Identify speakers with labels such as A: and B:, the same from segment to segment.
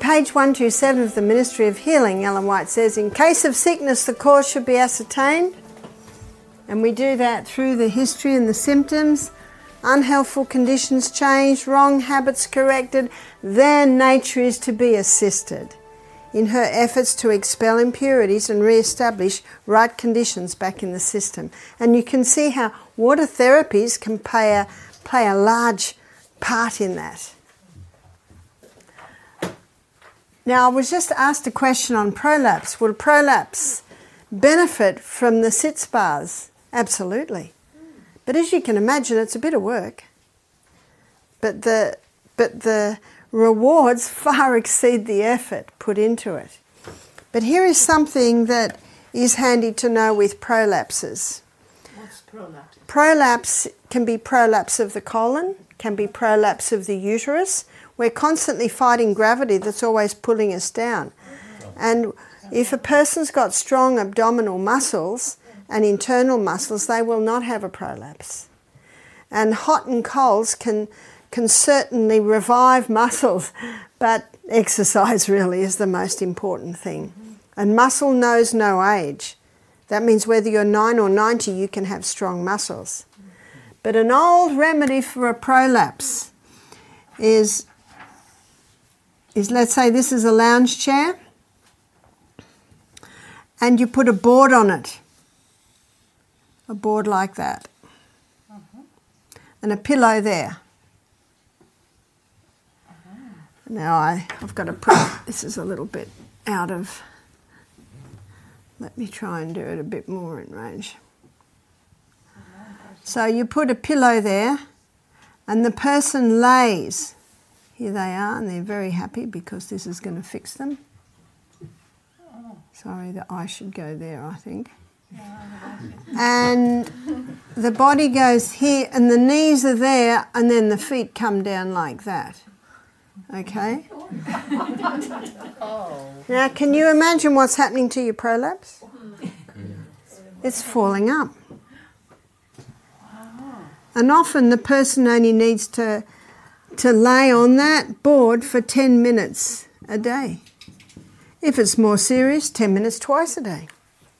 A: page 127 of the Ministry of Healing, Ellen White says, in case of sickness, the cause should be ascertained. And we do that through the history and the symptoms. Unhealthful conditions changed, wrong habits corrected, then nature is to be assisted in her efforts to expel impurities and re-establish right conditions back in the system. And you can see how water therapies can play a large part in that. Now, I was just asked a question on prolapse. Will prolapse benefit from the sit spas? Absolutely. But as you can imagine, it's a bit of work. But the rewards far exceed the effort put into it. But here is something that is handy to know with prolapses.
B: What's prolapse?
A: Prolapse can be prolapse of the colon, can be prolapse of the uterus. We're constantly fighting gravity that's always pulling us down. And if a person's got strong abdominal muscles and internal muscles, they will not have a prolapse. And hot and colds can certainly revive muscles, but exercise really is the most important thing. And muscle knows no age. That means whether you're 9 or 90, you can have strong muscles. But an old remedy for a prolapse is let's say this is a lounge chair, and you put a board on it. A board like that. And a pillow there. Now I've got to put, this is a little bit out of, let me try and do it a bit more in range. So you put a pillow there and the person lays. Here they are, and they're very happy because this is going to fix them. Sorry, the eye should go there, I think. And the body goes here and the knees are there and then the feet come down like that. Okay? Now, can you imagine what's happening to your prolapse? It's falling up. And often the person only needs to lay on that board for 10 minutes a day. If it's more serious, 10 minutes twice a day.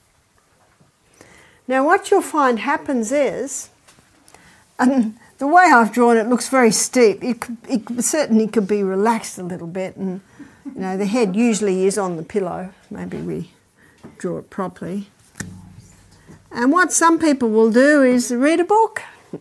A: Now what you'll find happens is, and the way I've drawn it looks very steep, it certainly could be relaxed a little bit, and you know the head usually is on the pillow. Maybe we draw it properly. And what some people will do is read a book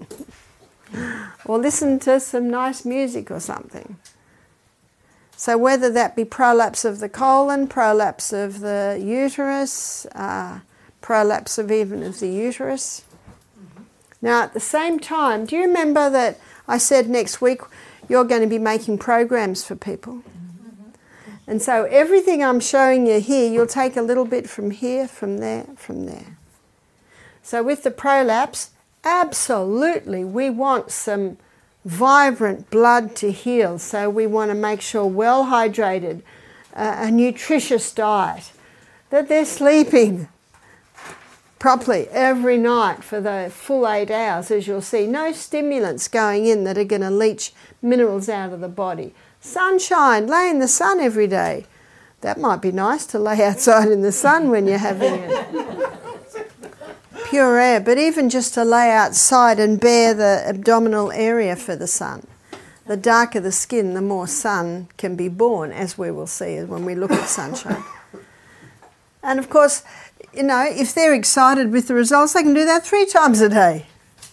A: or listen to some nice music or something. So whether that be prolapse of the colon, prolapse of the uterus, prolapse of even of the uterus. Now at the same time, do you remember that I said next week you're going to be making programs for people? And so everything I'm showing you here, you'll take a little bit from here, from there, from there. So with the prolapse, absolutely we want some vibrant blood to heal. So we want to make sure well hydrated, a nutritious diet, that they're sleeping properly every night for the full 8 hours, as you'll see. No stimulants going in that are going to leach minerals out of the body. Sunshine, lay in the sun every day. That might be nice to lay outside in the sun when you're having it. Pure air, but even just to lay outside and bare the abdominal area for the sun. The darker the skin, the more sun can be born, as we will see when we look at sunshine. And of course, you know, if they're excited with the results, they can do that 3 times a day.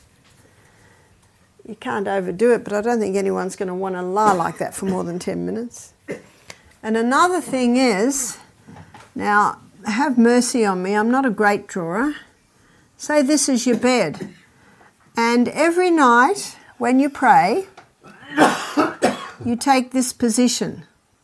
A: You can't overdo it, but I don't think anyone's going to want to lie like that for more than 10 minutes. And another thing is, now, have mercy on me, I'm not a great drawer. Say this is your bed. And every night when you pray, you take this position.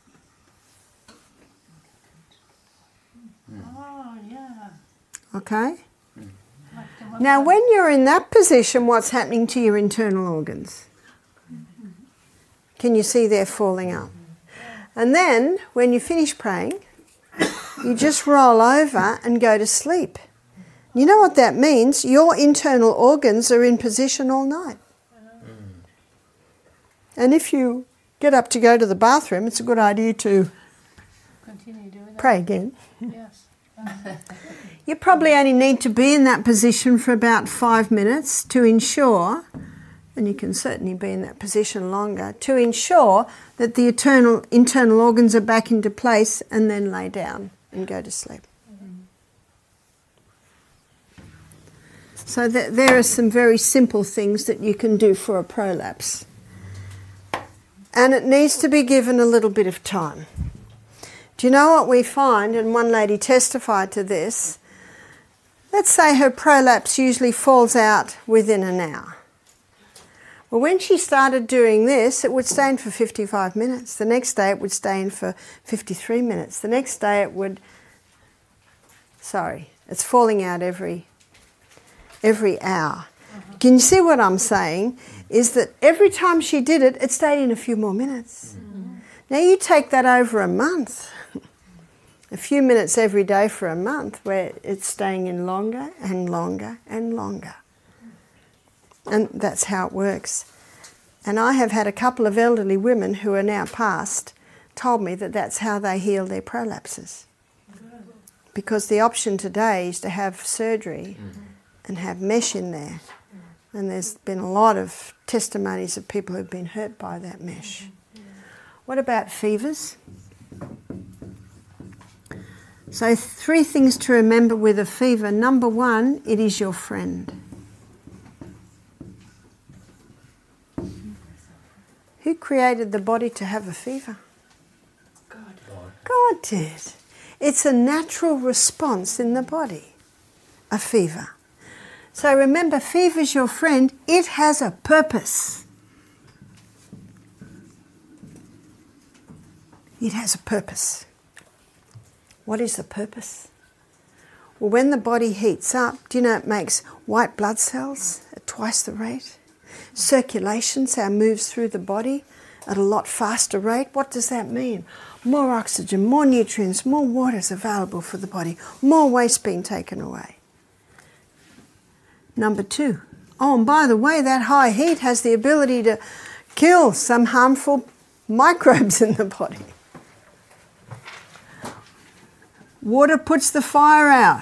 B: Oh, yeah.
A: Okay? Now, when you're in that position, what's happening to your internal organs? Can you see they're falling up? And then, when you finish praying, you just roll over and go to sleep. You know what that means? Your internal organs are in position all night. And if you get up to go to the bathroom, it's a good idea to
B: continue doing that?
A: Pray again.
B: Yes.
A: You probably only need to be in that position for about 5 minutes to ensure, and you can certainly be in that position longer, to ensure that the internal organs are back into place, and then lay down and go to sleep. So there are some very simple things that you can do for a prolapse. And it needs to be given a little bit of time. Do you know what we find? And one lady testified to this. Let's say her prolapse usually falls out within an hour. Well, when she started doing this, it would stay in for 55 minutes. The next day it would stay in for 53 minutes. The next day it would... it's falling out every hour. Can you see what I'm saying? Is that every time she did it, it stayed in a few more minutes. Now you take that over a month. A few minutes every day for a month, where it's staying in longer and longer and longer. And that's how it works. And I have had a couple of elderly women who are now past told me that that's how they heal their prolapses. Because the option today is to have surgery and have mesh in there. And there's been a lot of testimonies of people who've been hurt by that mesh. What about fevers? So 3 things to remember with a fever. Number 1, it is your friend. Who created the body to have a fever? God did. It's a natural response in the body, a fever. So remember, fever's your friend. It has a purpose. It has a purpose. What is the purpose? Well, when the body heats up, do you know it makes white blood cells at twice the rate? Circulation so it moves through the body at a lot faster rate. What does that mean? More oxygen, more nutrients, more water is available for the body, more waste being taken away. Number 2. Oh, and by the way, that high heat has the ability to kill some harmful microbes in the body. Water puts the fire out.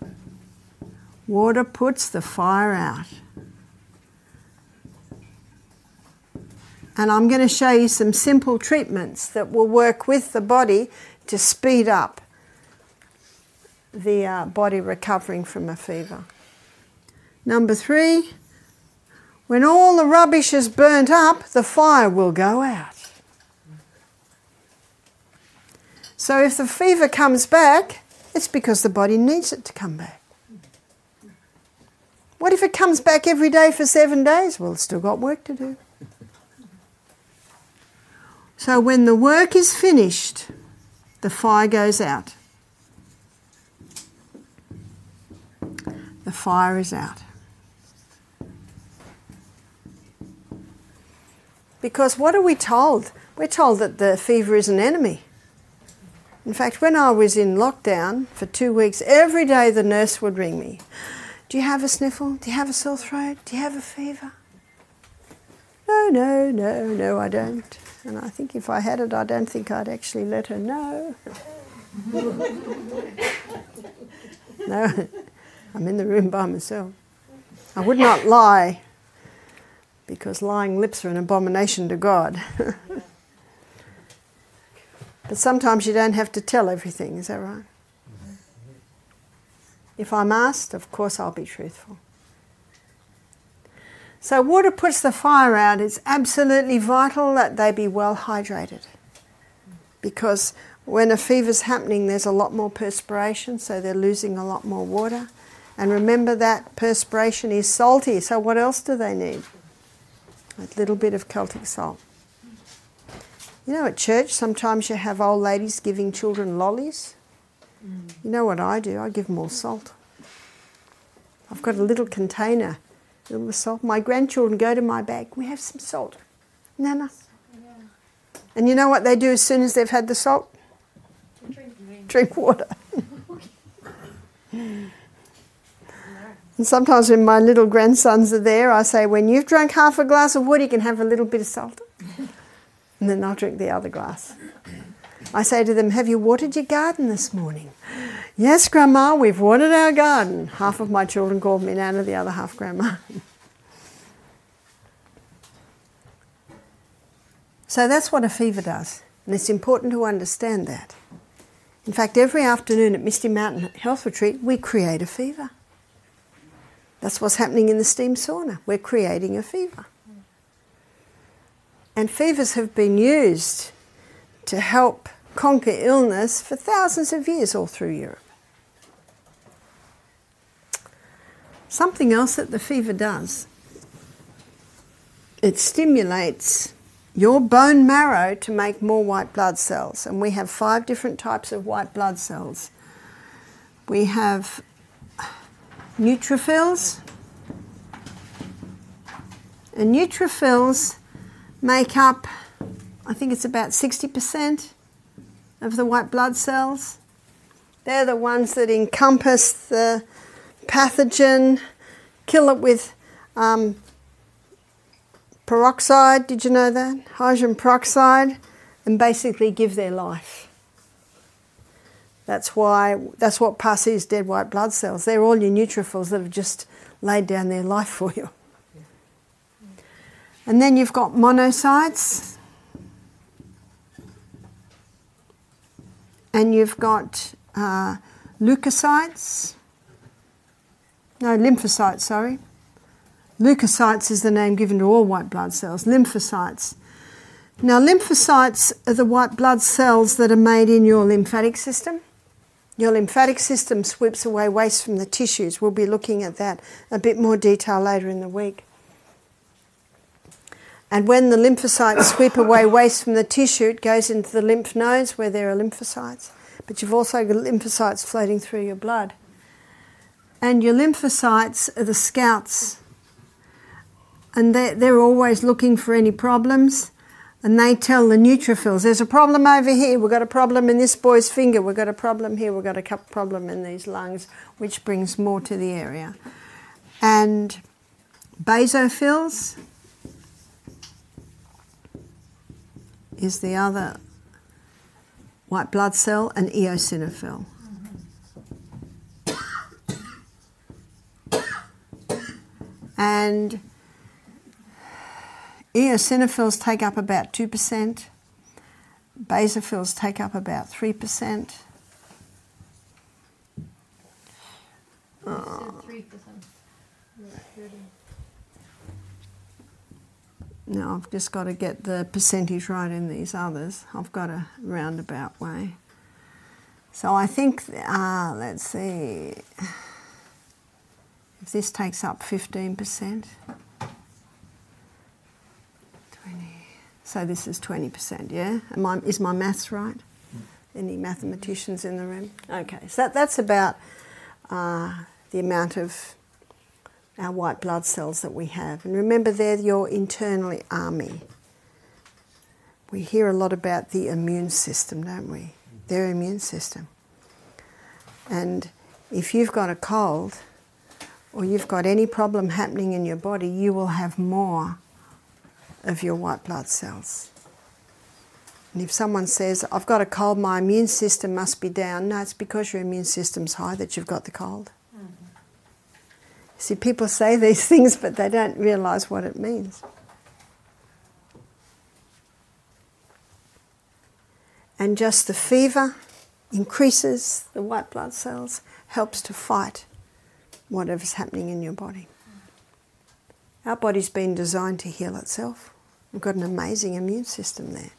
A: Water puts the fire out. And I'm going to show you some simple treatments that will work with the body to speed up the body recovering from a fever. Number 3, when all the rubbish is burnt up, the fire will go out. So if the fever comes back, it's because the body needs it to come back. What if it comes back every day for 7 days? Well, it's still got work to do. So when the work is finished, the fire goes out. The fire is out. Because what are we told? We're told that the fever is an enemy. In fact, when I was in lockdown for 2 weeks, every day the nurse would ring me. Do you have a sniffle? Do you have a sore throat? Do you have a fever? No, I don't. And I think if I had it, I don't think I'd actually let her know. No, I'm in the room by myself. I would not lie, because lying lips are an abomination to God. But sometimes you don't have to tell everything, is that right? If I'm asked, of course I'll be truthful. So water puts the fire out. It's absolutely vital that they be well hydrated. Because when a fever's happening, there's a lot more perspiration, so they're losing a lot more water. And remember that perspiration is salty, so what else do they need? A little bit of Celtic salt. You know, at church, sometimes you have old ladies giving children lollies. You know what I do? I give them all salt. I've got a little container filled with salt. My grandchildren go to my bag. We have some salt. Nana. And you know what they do as soon as they've had the salt? Drink water. And sometimes when my little grandsons are there, I say, when you've drunk half a glass of water, you can have a little bit of salt. And then I'll drink the other glass. I say to them, have you watered your garden this morning? Yes, Grandma, we've watered our garden. Half of my children called me Nana, the other half Grandma. So that's what a fever does, and it's important to understand that. In fact, every afternoon at Misty Mountain Health Retreat, we create a fever. That's what's happening in the steam sauna. We're creating a fever. And fevers have been used to help conquer illness for thousands of years all through Europe. Something else that the fever does, it stimulates your bone marrow to make more white blood cells. And we have 5 different types of white blood cells. We have neutrophils. And neutrophils make up, I think it's about 60% of the white blood cells. They're the ones that encompass the pathogen, kill it with peroxide, did you know that? Hydrogen peroxide, and basically give their life. That's what passes dead white blood cells. They're all your neutrophils that have just laid down their life for you. And then you've got monocytes, and you've got lymphocytes. Leukocytes is the name given to all white blood cells, lymphocytes. Now, lymphocytes are the white blood cells that are made in your lymphatic system. Your lymphatic system sweeps away waste from the tissues. We'll be looking at that a bit more detail later in the week. And when the lymphocytes sweep away waste from the tissue, it goes into the lymph nodes where there are lymphocytes. But you've also got lymphocytes floating through your blood. And your lymphocytes are the scouts. And they're always looking for any problems. And they tell the neutrophils, there's a problem over here, we've got a problem in this boy's finger, we've got a problem here, we've got a problem in these lungs, which brings more to the area. And basophils is the other white blood cell, and eosinophil. And eosinophils take up about 2%. Basophils take up about 3%.
B: 3%.
A: No, I've just got to get the percentage right in these others. I've got a roundabout way. So I think, let's see, if this takes up 15%, 20, so this is 20%, yeah? Is my maths right? Any mathematicians in the room? Okay, so that's about the amount of our white blood cells that we have. And remember, they're your internal army. We hear a lot about the immune system, don't we? Their immune system. And if you've got a cold or you've got any problem happening in your body, you will have more of your white blood cells. And if someone says, I've got a cold, my immune system must be down, no, it's because your immune system's high that you've got the cold. See, people say these things, but they don't realise what it means. And just the fever increases the white blood cells, helps to fight whatever's happening in your body. Our body's been designed to heal itself. We've got an amazing immune system there.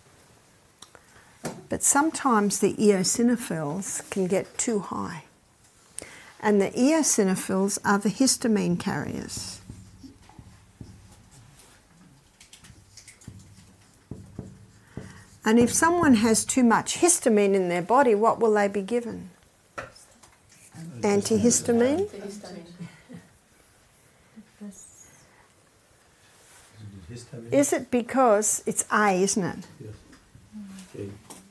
A: But sometimes the eosinophils can get too high. And the eosinophils are the histamine carriers. And if someone has too much histamine in their body, what will they be given? Antihistamine? Is it because it's A, isn't it?
C: Yes.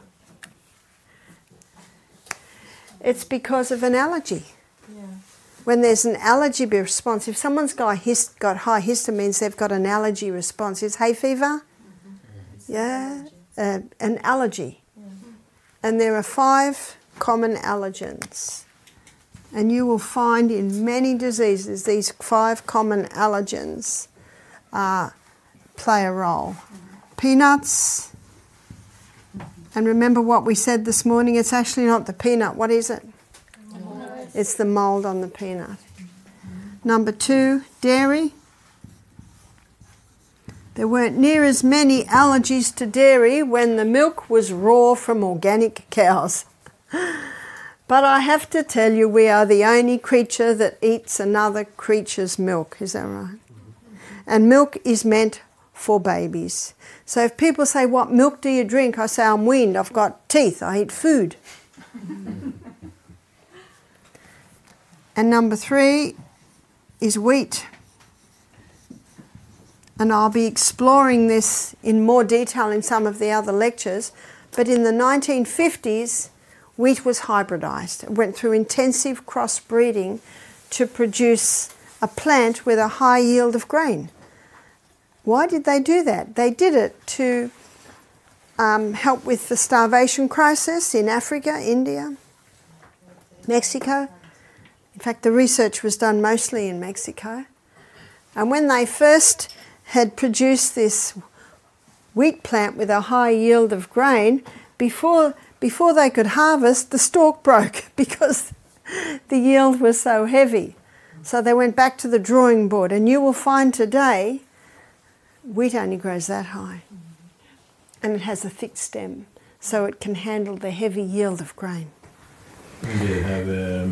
A: It's because of an allergy.
B: Yeah.
A: When there's an allergy response, if someone's got high histamines, they've got an allergy response. Is hay fever?
B: Mm-hmm.
A: Yeah, an allergy.
B: Yeah.
A: And there are 5 common allergens. And you will find in many diseases these 5 common allergens play a role. Peanuts, and remember what we said this morning, it's actually not the peanut. What is it? It's the mould on the peanut. Number 2, dairy. There weren't near as many allergies to dairy when the milk was raw from organic cows. But I have to tell you, we are the only creature that eats another creature's milk. Is that right? And milk is meant for babies. So if people say, what milk do you drink? I say, I'm weaned, I've got teeth, I eat food. And number 3 is wheat. And I'll be exploring this in more detail in some of the other lectures. But in the 1950s, wheat was hybridized. It went through intensive crossbreeding to produce a plant with a high yield of grain. Why did they do that? They did it to help with the starvation crisis in Africa, India, Mexico. In fact, the research was done mostly in Mexico. And when they first had produced this wheat plant with a high yield of grain, before they could harvest, the stalk broke because the yield was so heavy. So they went back to the drawing board, and you will find today wheat only grows that high. And it has a thick stem, so it can handle the heavy yield of grain.
C: And they have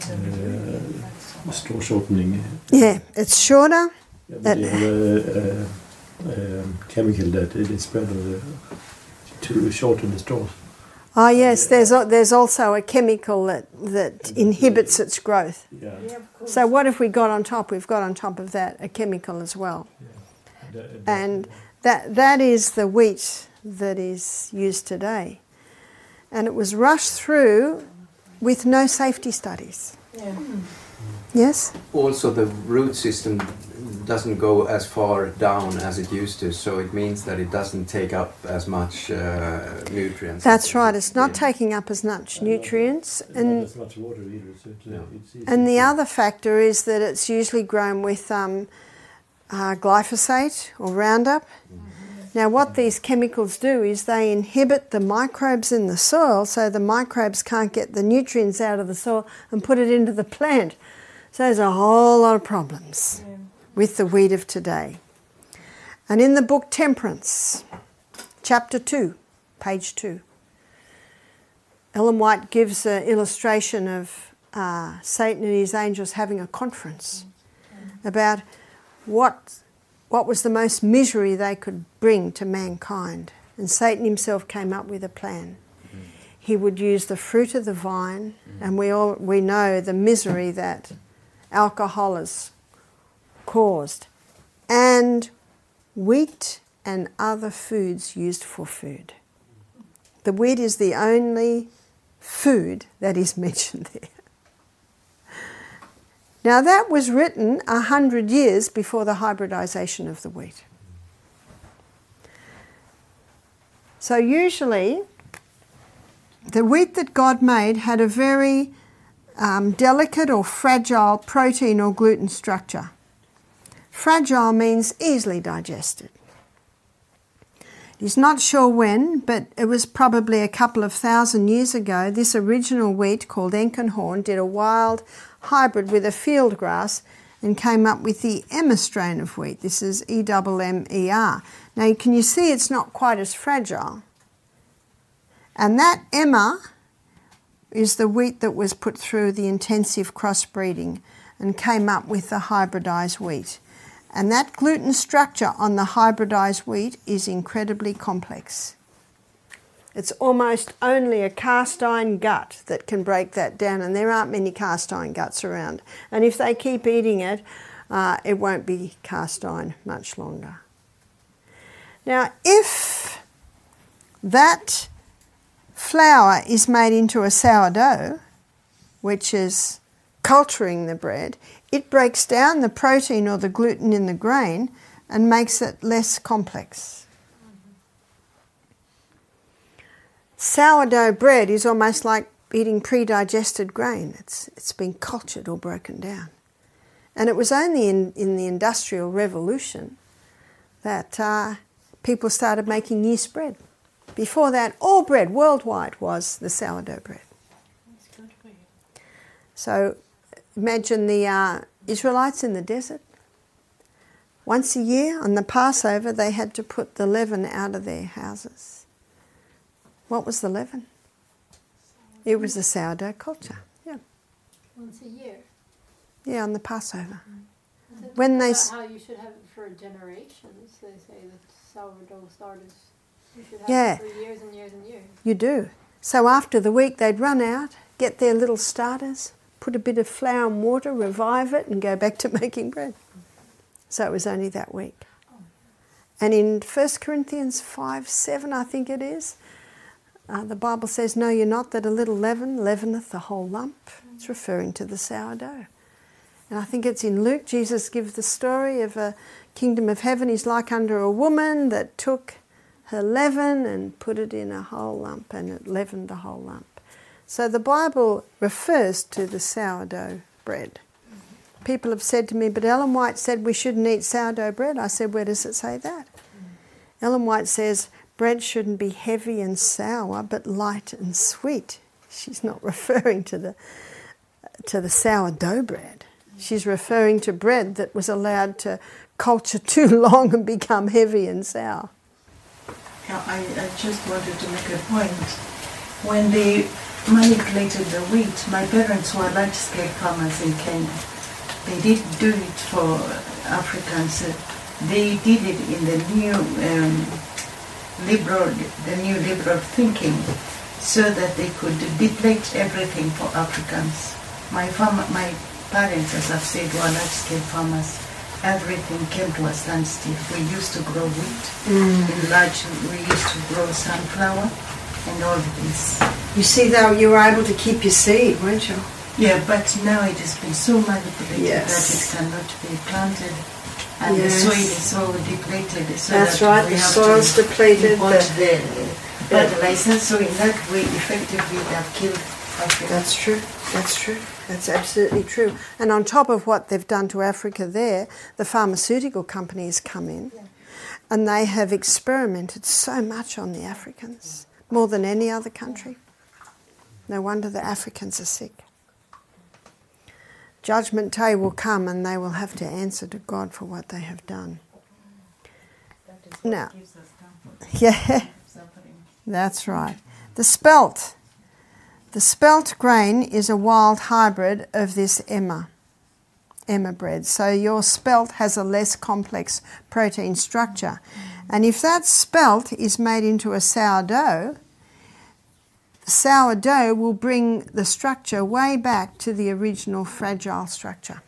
C: straw shortening.
A: Yeah, it's shorter.
C: Yeah, but they have a chemical that it spread to shorten the straws.
A: Oh yes, there's also a chemical that inhibits its growth.
C: Yeah.
A: So what have we got on top? We've got on top of that a chemical as well.
C: Yeah.
A: And that is the wheat that is used today. And it was rushed through with no safety studies.
B: Yeah.
A: Yes?
D: Also, the root system doesn't go as far down as it used to, so it means that it doesn't take up as much nutrients.
A: That's right, it's not taking up as much nutrients.
C: Not as much water either. So it's easy
A: And the
C: to-
A: other factor is that it's usually grown with glyphosate or Roundup. Now what these chemicals do is they inhibit the microbes in the soil, so the microbes can't get the nutrients out of the soil and put it into the plant. So there's a whole lot of problems with the wheat of today. And in the book Temperance, chapter 2, page 2, Ellen White gives an illustration of Satan and his angels having a conference about what was the most misery they could bring to mankind. And Satan himself came up with a plan. He would use the fruit of the vine, and we know the misery that alcohol has caused, and wheat and other foods used for food. The wheat is the only food that is mentioned there. Now that was written 100 years before the hybridization of the wheat. So usually the wheat that God made had a very delicate or fragile protein or gluten structure. Fragile means easily digested. He's not sure when, but it was probably a couple of thousand years ago. This original wheat, called Enkenhorn, did a wild hybrid with a field grass and came up with the Emmer strain of wheat. This is EMMER. Now, can you see it's not quite as fragile? And that Emmer is the wheat that was put through the intensive crossbreeding and came up with the hybridized wheat. And that gluten structure on the hybridized wheat is incredibly complex. It's almost only a cast iron gut that can break that down, and there aren't many cast iron guts around. And if they keep eating it, it won't be cast iron much longer. Now, if that flour is made into a sourdough, which is culturing the bread, it breaks down the protein or the gluten in the grain and makes it less complex. Sourdough bread is almost like eating pre-digested grain. It's been cultured or broken down. And it was only in the Industrial Revolution that people started making yeast bread. Before that, all bread worldwide was the sourdough bread.
B: It's good for you.
A: So imagine the Israelites in the desert. Once a year on the Passover, they had to put the leaven out of their houses. What was the leaven? It was the sourdough culture. Yeah,
E: Once a year.
A: yeah, on the Passover.
E: That's
A: When they
E: how you should have it for generations. They say that sourdough starters, you should have
A: Yeah.
E: it for years and years and years.
A: You do. So after the week, they'd run out, get their little starters, put a bit of flour and water, revive it, and go back to making bread. So it was only that week. And in 1 Corinthians 5:7, I think it is, the Bible says, "Know you not that a little leaven leaveneth the whole lump?" It's referring to the sourdough. And I think it's in Luke, Jesus gives the story of a kingdom of heaven is like unto a woman that took her leaven and put it in a whole lump, and it leavened the whole lump. So the Bible refers to the sourdough bread. People have said to me, but Ellen White said we shouldn't eat sourdough bread. I said, where does it say that? Ellen White says bread shouldn't be heavy and sour, but light and sweet. She's not referring to the sourdough bread. She's referring to bread that was allowed to culture too long and become heavy and sour.
B: Yeah, I just wanted to make a point. When they manipulated the wheat, my parents were large-scale farmers in Kenya. They didn't do it for Africans. They did it in the new liberal thinking, so that they could deplete everything for Africans. My parents, as I've said, were large-scale farmers. Everything came to a standstill. We used to grow wheat in large. We used to grow sunflower and all this.
A: You see, though, you were able to keep your seed, weren't you?
B: Yeah, but now it has been so manipulated
A: Yes.
B: that it cannot be planted, and the
A: Yes.
B: soil is so depleted. So
A: That's
B: that
A: right,
B: we
A: the
B: have
A: soil's
B: to
A: depleted,
B: import
A: the-
B: the fertilizer. So in that way, effectively, they have killed Africa.
A: That's true. That's true. That's absolutely true. And on top of what they've done to Africa there, the pharmaceutical companies come in and they have experimented so much on the Africans, more than any other country. No wonder the Africans are sick. Judgment day will come and they will have to answer to God for what they have done.
B: That is what
A: Now,
B: gives us comfort.
A: yeah,
B: Suffering.
A: that's right. The spelt. The spelt grain is a wild hybrid of this emmer bread. So your spelt has a less complex protein structure. And if that spelt is made into a sourdough, the sourdough will bring the structure way back to the original fragile structure.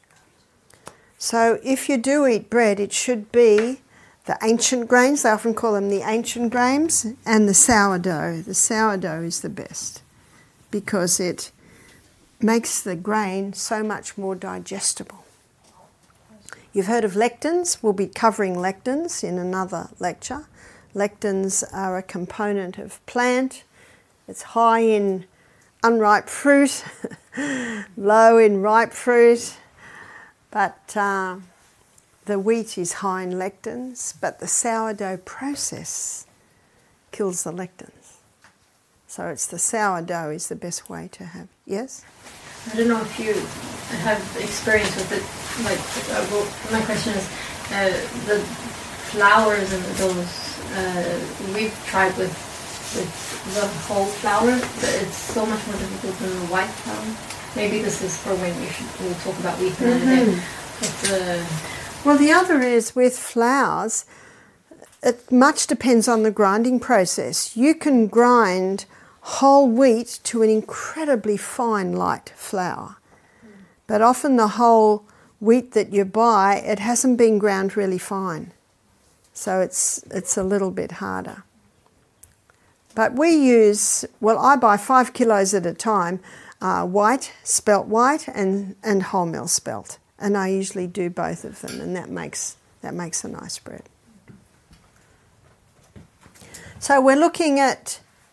A: So if you do eat bread, it should be the ancient grains, they often call them the ancient grains, and the sourdough. The sourdough is the best, because it makes the grain so much more digestible. You've heard of lectins. We'll be covering lectins in another lecture. Lectins are a component of plant. It's high in unripe fruit, low in ripe fruit, but the wheat is high in lectins, but the sourdough process kills the lectins. So it's the sourdough is the best way to have. Yes?
E: I don't know if you have experience with it. Like, well, my question is, the flours and those we've tried with the whole flour, but it's so much more difficult than the white flour. Maybe this is for when we'll talk about wheat another day. But,
A: Well, the other is with flours, it much depends on the grinding process. You can grind whole wheat to an incredibly fine light flour. But often the whole wheat that you buy, it hasn't been ground really fine. So it's a little bit harder. But we use, well, I buy 5 kilos at a time, white, spelt white, and wholemeal spelt. And I usually do both of them, and that makes a nice bread. So we're looking at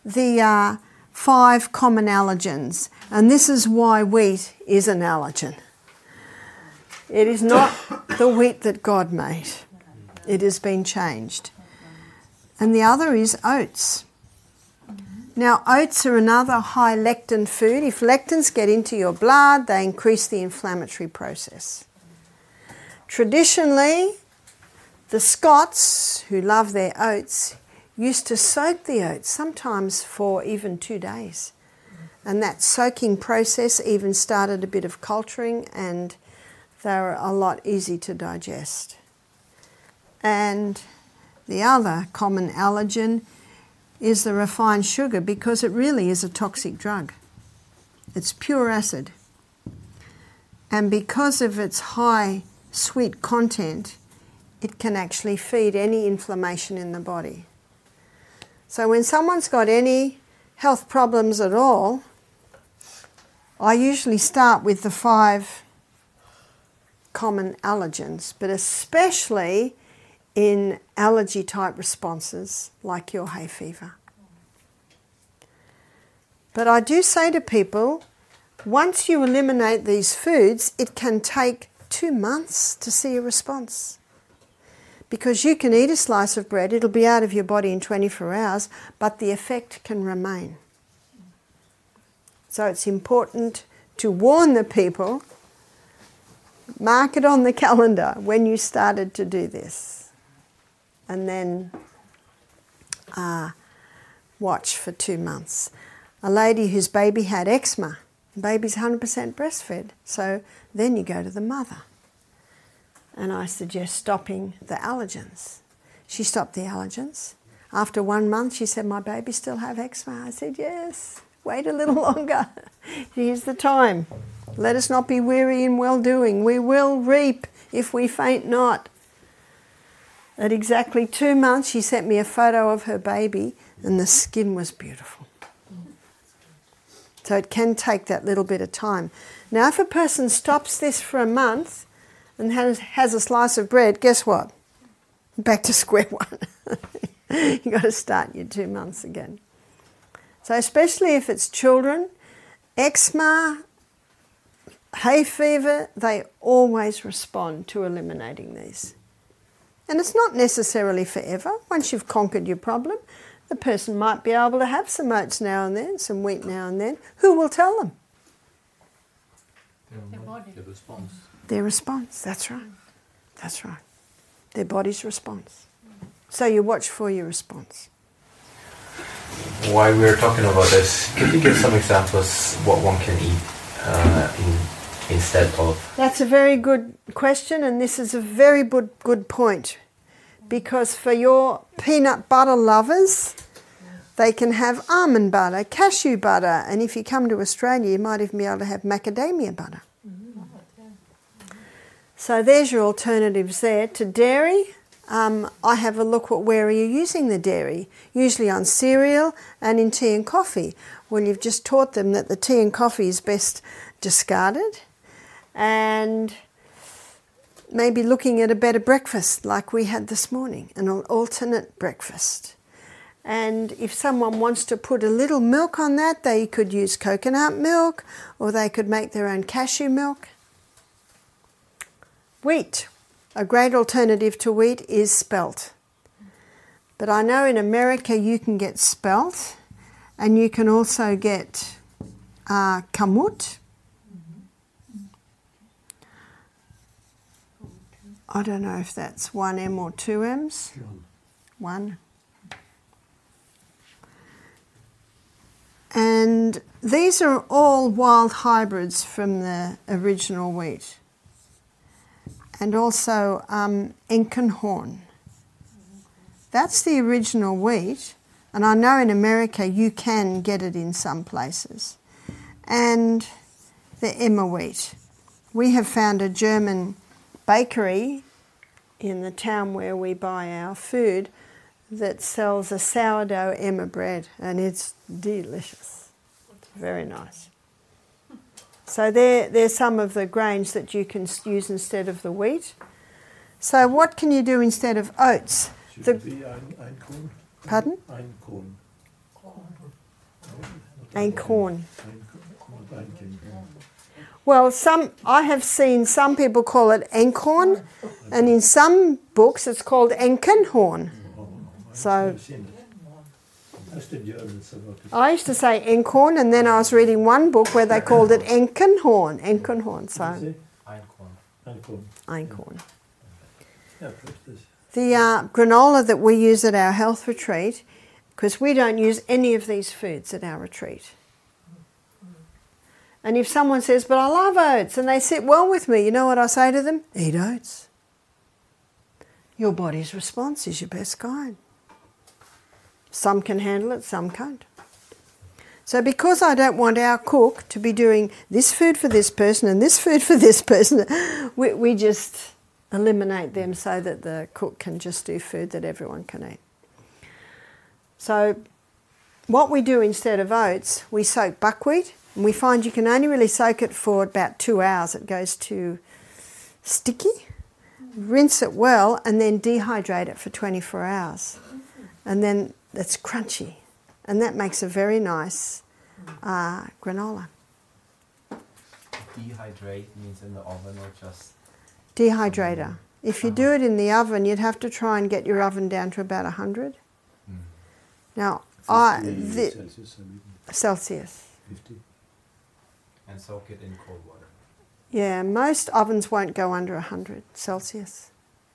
A: the 5 common allergens, and this is why wheat is an allergen. It is not the wheat that God made. It has been changed. And the other is oats. Now, oats are another high lectin food. If lectins get into your blood, they increase the inflammatory process. Traditionally, the Scots, who love their oats, used to soak the oats, sometimes for even 2 days. And that soaking process even started a bit of culturing, and they were a lot easy to digest. And the other common allergen is the refined sugar, because it really is a toxic drug. It's pure acid. And because of its high sweet content, it can actually feed any inflammation in the body. So when someone's got any health problems at all, I usually start with the 5 common allergens, but especially in allergy type responses like your hay fever. But I do say to people, once you eliminate these foods, it can take 2 months to see a response. Because you can eat a slice of bread, it'll be out of your body in 24 hours, but the effect can remain. So it's important to warn the people, mark it on the calendar when you started to do this, and then watch for 2 months. A lady whose baby had eczema, the baby's 100% breastfed, so then you go to the mother. And I suggest stopping the allergens. She stopped the allergens. After 1 month, she said, "My baby still have eczema." I said, "Yes, wait a little longer. Here's the time. Let us not be weary in well-doing. We will reap if we faint not." At exactly 2 months, she sent me a photo of her baby, and the skin was beautiful. So it can take that little bit of time. Now, if a person stops this for a month and has a slice of bread, guess what? Back to square one. You've got to start your 2 months again. So especially if it's children, eczema, hay fever, they always respond to eliminating these. And it's not necessarily forever. Once you've conquered your problem, the person might be able to have some oats now and then, some wheat now and then. Who will tell them?
E: Their body.
C: The response.
A: Their response, that's right. That's right. Their body's response. So you watch for your response.
F: While we're talking about this, could you give some examples what one can eat instead of?
A: That's a very good question, and this is a very good point. Because for your peanut butter lovers, they can have almond butter, cashew butter, and if you come to Australia, you might even be able to have macadamia butter. So there's your alternatives there. To dairy, I have a look at where are you using the dairy. Usually on cereal and in tea and coffee. Well, you've just taught them that the tea and coffee is best discarded. And maybe looking at a better breakfast like we had this morning, an alternate breakfast. And if someone wants to put a little milk on that, they could use coconut milk or they could make their own cashew milk. Wheat. A great alternative to wheat is spelt. But I know in America you can get spelt and you can also get kamut. I don't know if that's 1M or 2Ms. 1. And these are all wild hybrids from the original wheat. And also Enkenhorn. That's the original wheat. And I know in America you can get it in some places. And the Emma wheat. We have found a German bakery in the town where we buy our food that sells a sourdough Emma bread, and it's delicious. It's very nice. So there's some of the grains that you can use instead of the wheat. So what can you do instead of oats?
C: Should it be Einkorn?
A: Pardon?
C: Einkorn.
A: Einkorn. Well, I have seen some people call it Einkorn, and in some books it's called Enkenhorn. So I used to say Einkorn, and then I was reading one book where they called it Enkenhorn. Enkenhorn. So Einkorn. The granola that we use at our health retreat, because we don't use any of these foods at our retreat. And if someone says, but I love oats, and they sit well with me, you know what I say to them? Eat oats. Your body's response is your best guide. Some can handle it, some can't. So because I don't want our cook to be doing this food for this person and this food for this person, we just eliminate them so that the cook can just do food that everyone can eat. So what we do instead of oats, we soak buckwheat, and we find you can only really soak it for about 2 hours. It goes too sticky. Rinse it well and then dehydrate it for 24 hours. And then it's crunchy. And that makes a very nice granola.
F: Dehydrate means in the oven or just...
A: Dehydrator. If you do it in the oven, you'd have to try and get your oven down to about 100. Now, Celsius.
C: 50.
F: And soak it in cold water.
A: Yeah, most ovens won't go under 100 Celsius.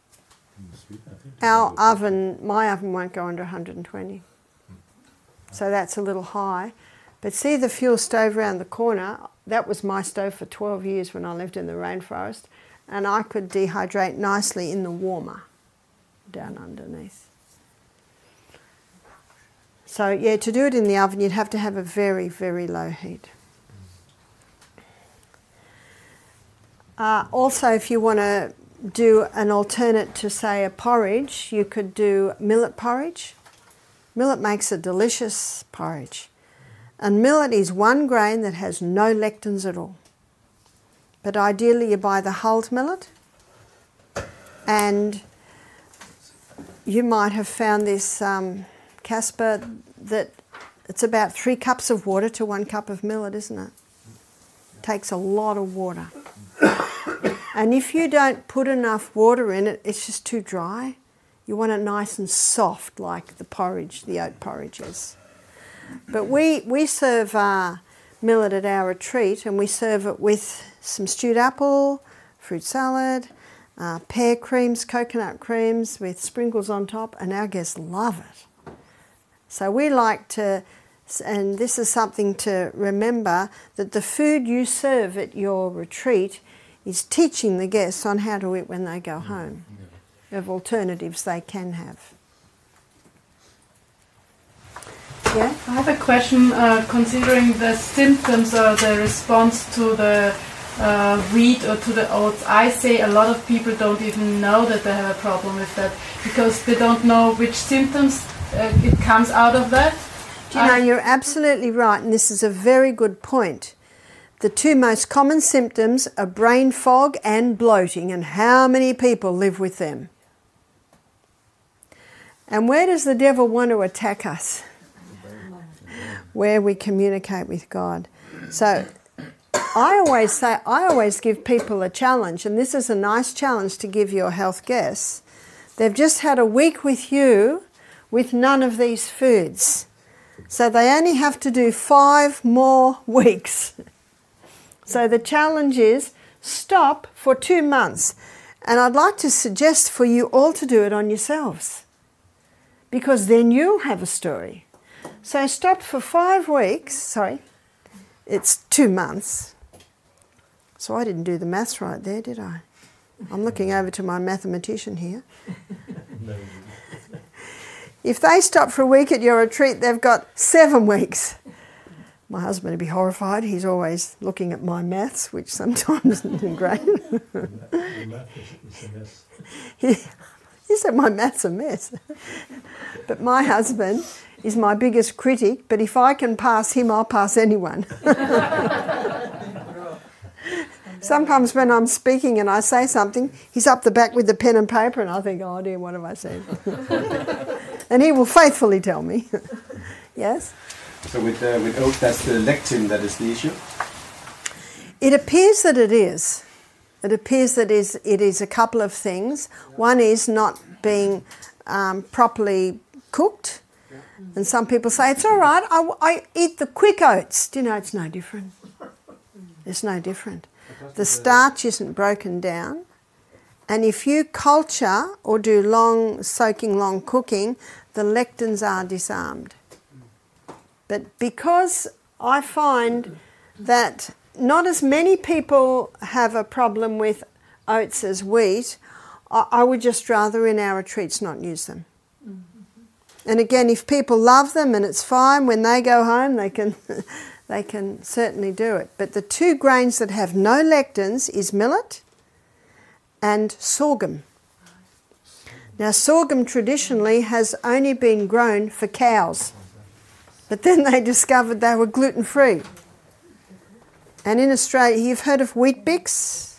A: My oven won't go under 120. So that's a little high. But see the fuel stove around the corner? That was my stove for 12 years when I lived in the rainforest. And I could dehydrate nicely in the warmer down underneath. So yeah, to do it in the oven, you'd have to have a very, very low heat. Also, if you want to do an alternate to, say, a porridge, you could do millet porridge. Millet makes a delicious porridge. And millet is one grain that has no lectins at all. But ideally you buy the hulled millet, and you might have found this, Casper, that it's about 3 cups of water to 1 cup of millet, isn't it? Takes a lot of water. And if you don't put enough water in it, it's just too dry. You want it nice and soft like the porridge, the oat porridge is. But we serve millet at our retreat, and we serve it with some stewed apple, fruit salad, pear creams, coconut creams with sprinkles on top, and our guests love it. So we like to, and this is something to remember, that the food you serve at your retreat is teaching the guests on how to eat when they go home, of alternatives they can have. Yeah?
G: I have a question considering the symptoms or the response to the wheat or to the oats. I say a lot of people don't even know that they have a problem with that because they don't know which symptoms it comes out of that.
A: Do you know, you're absolutely right, and this is a very good point. The 2 most common symptoms are brain fog and bloating, and how many people live with them? And where does the devil want to attack us? Where we communicate with God. So I always give people a challenge, and this is a nice challenge to give your health guests. They've just had a week with you with none of these foods. So they only have to do 5 more weeks. So the challenge is stop for 2 months. And I'd like to suggest for you all to do it on yourselves, because then you'll have a story. So stop for 5 weeks. It's 2 months. So I didn't do the maths right there, did I? I'm looking over to my mathematician here. If they stop for a week at your retreat, they've got 7 weeks. My husband would be horrified. He's always looking at my maths, which sometimes isn't great. He said my maths a mess. But my husband is my biggest critic, but if I can pass him, I'll pass anyone. Sometimes when I'm speaking and I say something, he's up the back with the pen and paper, and I think, oh dear, what have I said? And he will faithfully tell me. Yes?
H: So with oats, that's the lectin that is the issue?
A: It appears that it is. It appears that it is a couple of things. One is not being properly cooked. And some people say, it's all right, I eat the quick oats. Do you know, it's no different. It's no different. The starch isn't broken down. And if you culture or do long soaking, long cooking, the lectins are disarmed. But because I find that not as many people have a problem with oats as wheat, I would just rather in our retreats not use them. And again, if people love them and it's fine, when they go home they can certainly do it. But the two grains that have no lectins is millet and sorghum. Now sorghum traditionally has only been grown for cows, but then they discovered they were gluten-free. And in Australia, you've heard of Weet-Bix?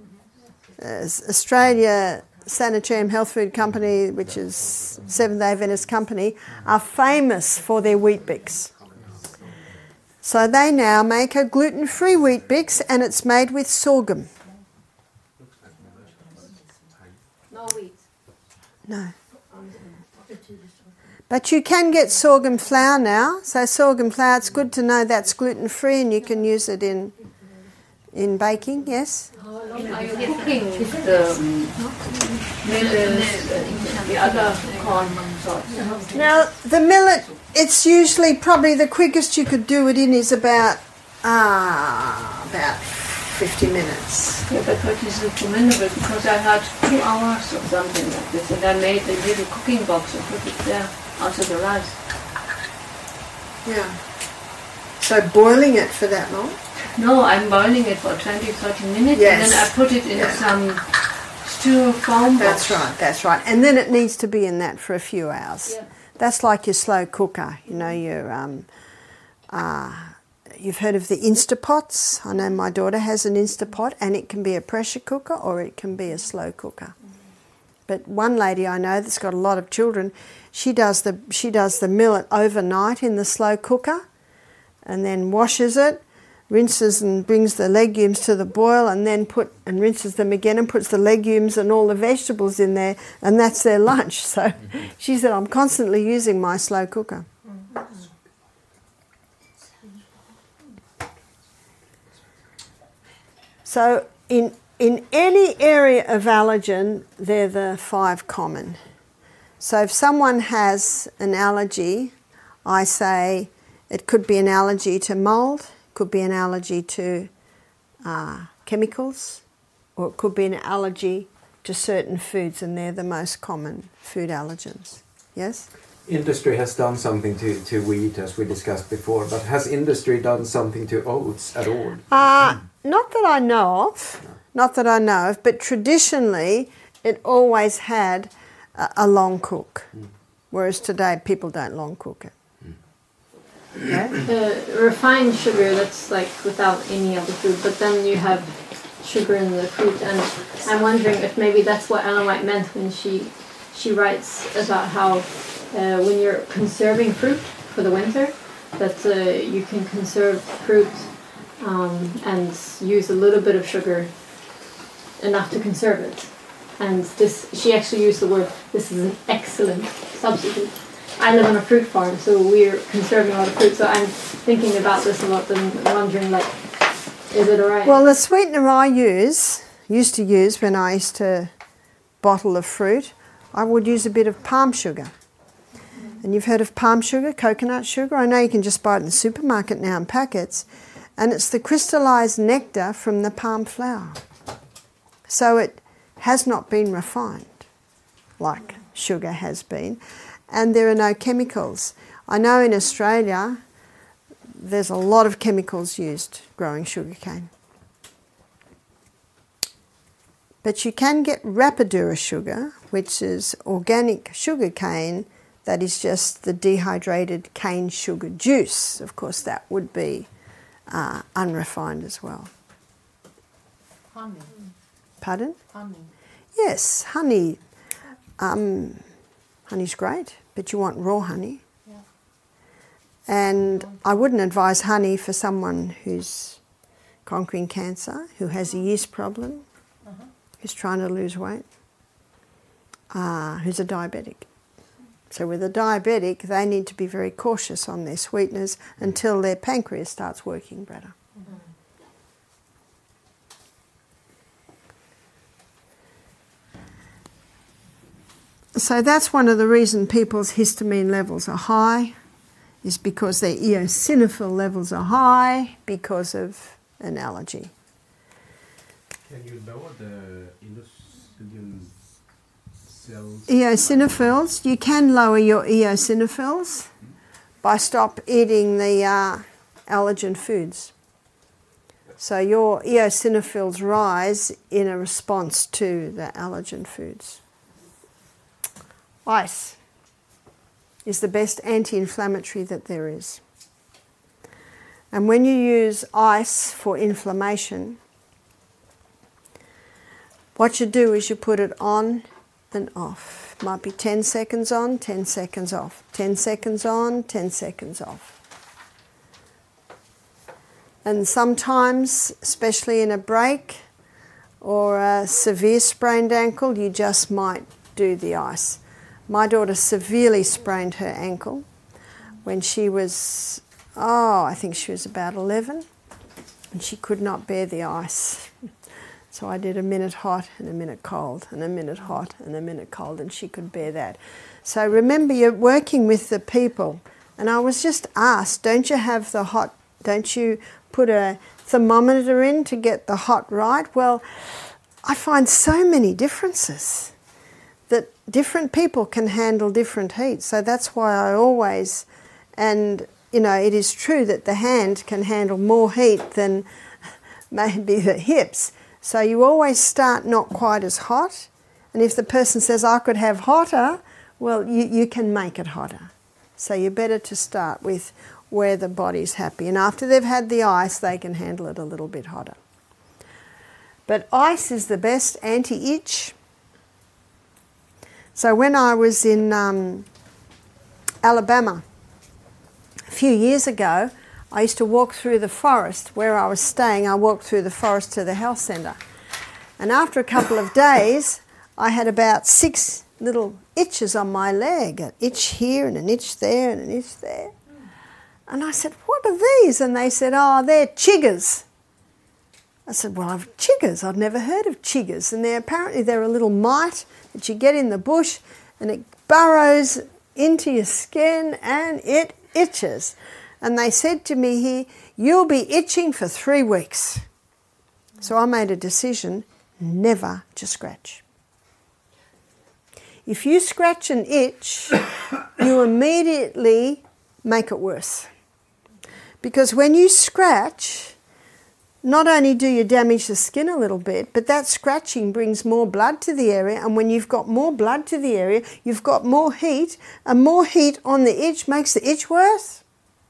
A: Australia Sanitarium Health Food Company, which is Seventh-day Adventist company, are famous for their Weet-Bix. So they now make a gluten-free Weet-Bix and it's made with sorghum.
E: No wheat.
A: No. But you can get sorghum flour now. So sorghum flour, it's good to know that's gluten-free and you can use it in baking, yes?
E: Are you cooking the other corn sorts?
A: Now, the millet, it's usually probably the quickest you could do it in is about 50 minutes.
B: Yeah, but what is recommendable? Because I had 2 hours or something like this, and I made a little cooking box and put it there after the rice.
A: Yeah. So boiling it for that long?
B: No, I'm boiling it for 20-30 minutes,
A: Yes.
B: and then I put it in some stew foam box.
A: That's right. And then it needs to be in that for a few hours.
B: Yeah.
A: That's like your slow cooker. You know, you've heard of the Instapots. I know my daughter has an Instapot, and it can be a pressure cooker or it can be a slow cooker. But one lady I know that's got a lot of children, she does the millet overnight in the slow cooker, and then washes it, rinses and brings the legumes to the boil, and then rinses them again and puts the legumes and all the vegetables in there, and that's their lunch. So she said, I'm constantly using my slow cooker. So in any area of allergen, they're the 5 common. So if someone has an allergy, I say it could be an allergy to mould, could be an allergy to chemicals, or it could be an allergy to certain foods, and they're the most common food allergens. Yes?
D: Industry has done something to wheat, as we discussed before, but has industry done something to oats at all?
A: Not that I know of. Not that I know of, but traditionally it always had a long cook, whereas today people don't long cook it. Yeah?
E: Refined sugar, that's like without any of the food, but then you have sugar in the fruit, and I'm wondering if maybe that's what Ellen White meant when she writes about how when you're conserving fruit for the winter, that you can conserve fruit and use a little bit of sugar, enough to conserve it. And this, she actually used the word, this is an excellent substitute. I live on a fruit farm, so we're conserving a lot of fruit, so I'm thinking about this a lot and wondering, like, is it alright?
A: Well, the sweetener I used to use when I used to bottle of fruit, I would use a bit of palm sugar. And you've heard of palm sugar, coconut sugar? I know you can just buy it in the supermarket now in packets. And it's the crystallized nectar from the palm flower. So it has not been refined like sugar has been. And there are no chemicals. I know in Australia there's a lot of chemicals used growing sugarcane. But you can get Rapadura sugar, which is organic sugarcane that is just the dehydrated cane sugar juice. Of course, that would be unrefined as well.
G: Honey.
A: Pardon?
G: Honey.
A: Yes, honey. Honey's great, but you want raw honey.
G: Yeah.
A: And I wouldn't advise honey for someone who's conquering cancer, who has a yeast problem, who's trying to lose weight, who's a diabetic. So with a diabetic, they need to be very cautious on their sweeteners until their pancreas starts working better. So that's one of the reasons people's histamine levels are high, is because their eosinophil levels are high because of an allergy.
H: Can you lower the inosinium cells?
A: Eosinophils, you can lower your eosinophils by stop eating the allergen foods. So your eosinophils rise in a response to the allergen foods. Ice is the best anti-inflammatory that there is. And when you use ice for inflammation, what you do is you put it on and off. Might be 10 seconds on, 10 seconds off. 10 seconds on, 10 seconds off. And sometimes, especially in a break or a severe sprained ankle, you just might do the ice. My daughter severely sprained her ankle when she was, I think she was about 11, and she could not bear the ice. So I did a minute hot and a minute cold and a minute hot and a minute cold, and she could bear that. So remember, you're working with the people. And I was just asked, don't you put a thermometer in to get the hot right? Well, I find so many differences that different people can handle different heat. So that's why I always, and it is true that the hand can handle more heat than maybe the hips. So you always start not quite as hot. And if the person says, I could have hotter, well, you can make it hotter. So you're better to start with where the body's happy. And after they've had the ice, they can handle it a little bit hotter. But ice is the best anti-itch. So when I was in Alabama a few years ago, I used to walk through the forest where I was staying. I walked through the forest to the health centre. And after a couple of days, I had about 6 little itches on my leg, an itch here and an itch there and an itch there. And I said, what are these? And they said, they're chiggers. I said, well, chiggers, I've never heard of chiggers. And apparently they're a little mite that you get in the bush, and it burrows into your skin and it itches. And they said to me here, you'll be itching for 3 weeks. So I made a decision never to scratch. If you scratch an itch, you immediately make it worse. Because when you scratch, not only do you damage the skin a little bit, but that scratching brings more blood to the area, and when you've got more blood to the area, you've got more heat, and more heat on the itch makes the itch worse.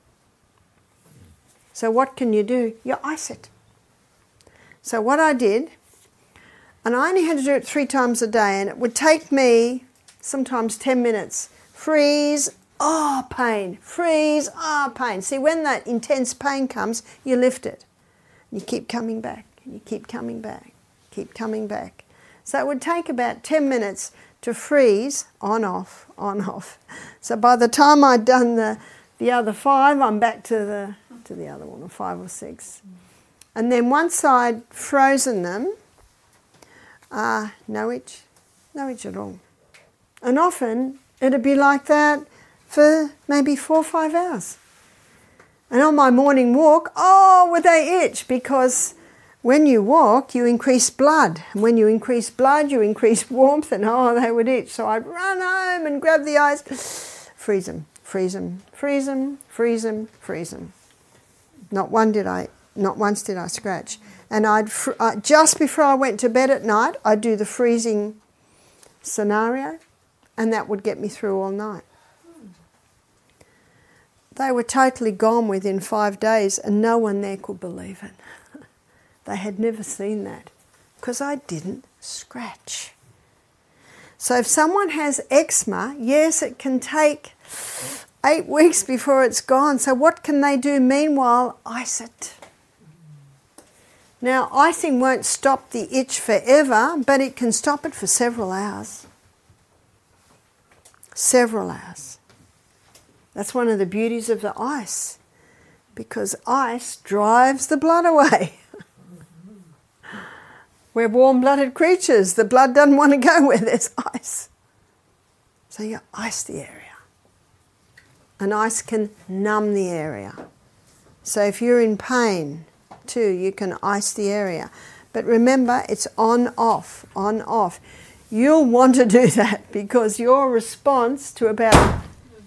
A: So what can you do? You ice it. So what I did, and I only had to do it 3 times a day, and it would take me sometimes 10 minutes. Freeze, pain. Freeze, pain. See, when that intense pain comes, you lift it. You keep coming back, and you keep coming back, keep coming back. So it would take about 10 minutes to freeze, on, off, on, off. So by the time I'd done the other 5, I'm back to the other one, or 5 or 6. And then once I'd frozen them, no itch at all. And often it'd be like that for maybe 4 or 5 hours. And on my morning walk, would they itch? Because when you walk, you increase blood. And when you increase blood, you increase warmth, and they would itch. So I'd run home and grab the ice, freeze them, freeze them, freeze them, freeze them, freeze them. Not once did I scratch. And just before I went to bed at night, I'd do the freezing scenario, and that would get me through all night. They were totally gone within 5 days, and no one there could believe it. They had never seen that, because I didn't scratch. So if someone has eczema, yes, it can take 8 weeks before it's gone. So what can they do meanwhile? Ice it. Now, icing won't stop the itch forever, but it can stop it for several hours. Several hours. That's one of the beauties of the ice, because ice drives the blood away. We're warm-blooded creatures. The blood doesn't want to go where there's ice. So you ice the area. And ice can numb the area. So if you're in pain too, you can ice the area. But remember, it's on, off, on, off. You'll want to do that because your response to about...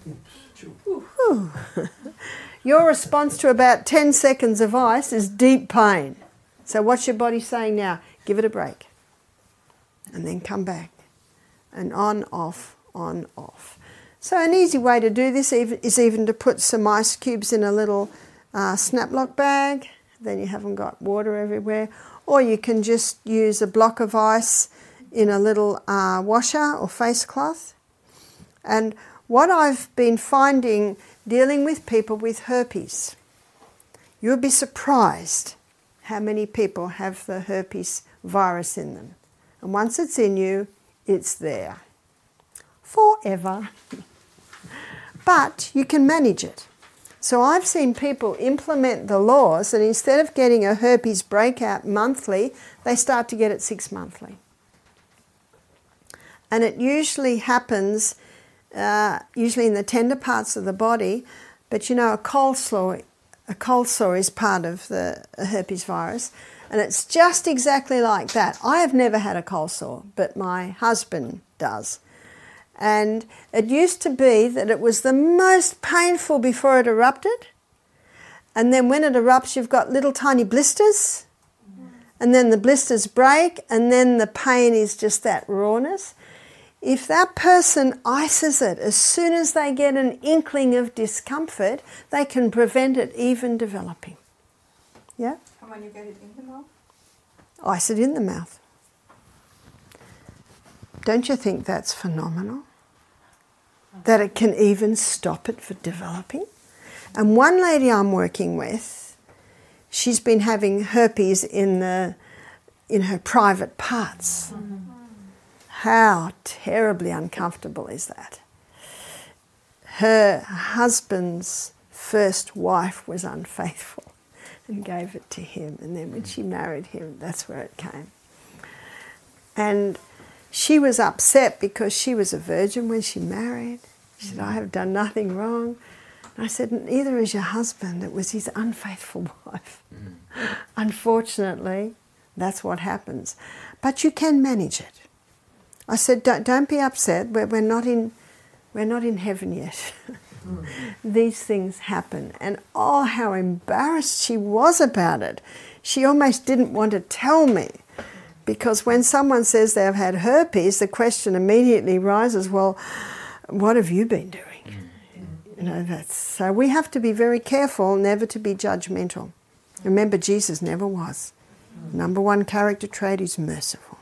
A: your response to about 10 seconds of ice is deep pain. So what's your body saying now? Give it a break. And then come back. And on, off, on, off. So an easy way to do this is even to put some ice cubes in a little snap-lock bag. Then you haven't got water everywhere. Or you can just use a block of ice in a little washer or face cloth. And what I've been finding dealing with people with herpes, you'll be surprised how many people have the herpes virus in them. And once it's in you, it's there. Forever. But you can manage it. So I've seen people implement the laws, and instead of getting a herpes breakout monthly, they start to get it 6 monthly. And it usually happens, usually in the tender parts of the body, but you know, a cold sore is part of the herpes virus, and it's just exactly like that. I have never had a cold sore, but my husband does. And it used to be that it was the most painful before it erupted. And then when it erupts, you've got little tiny blisters. And then the blisters break, and then the pain is just that rawness. If that person ices it, as soon as they get an inkling of discomfort, they can prevent it even developing. Yeah?
I: And when you get it in the mouth?
A: Ice it in the mouth. Don't you think that's phenomenal? That it can even stop it from developing? And one lady I'm working with, she's been having herpes in her private parts. Mm-hmm. How terribly uncomfortable is that? Her husband's first wife was unfaithful and gave it to him. And then when she married him, that's where it came. And she was upset because she was a virgin when she married. She said, I have done nothing wrong. And I said, neither is your husband. It was his unfaithful wife. Unfortunately, that's what happens. But you can manage it. I said, don't be upset. We're not in heaven yet. These things happen. And oh, how embarrassed she was about it. She almost didn't want to tell me. Because when someone says they've had herpes, the question immediately rises, well, what have you been doing? You know, so we have to be very careful never to be judgmental. Remember, Jesus never was. Number one character trait is merciful.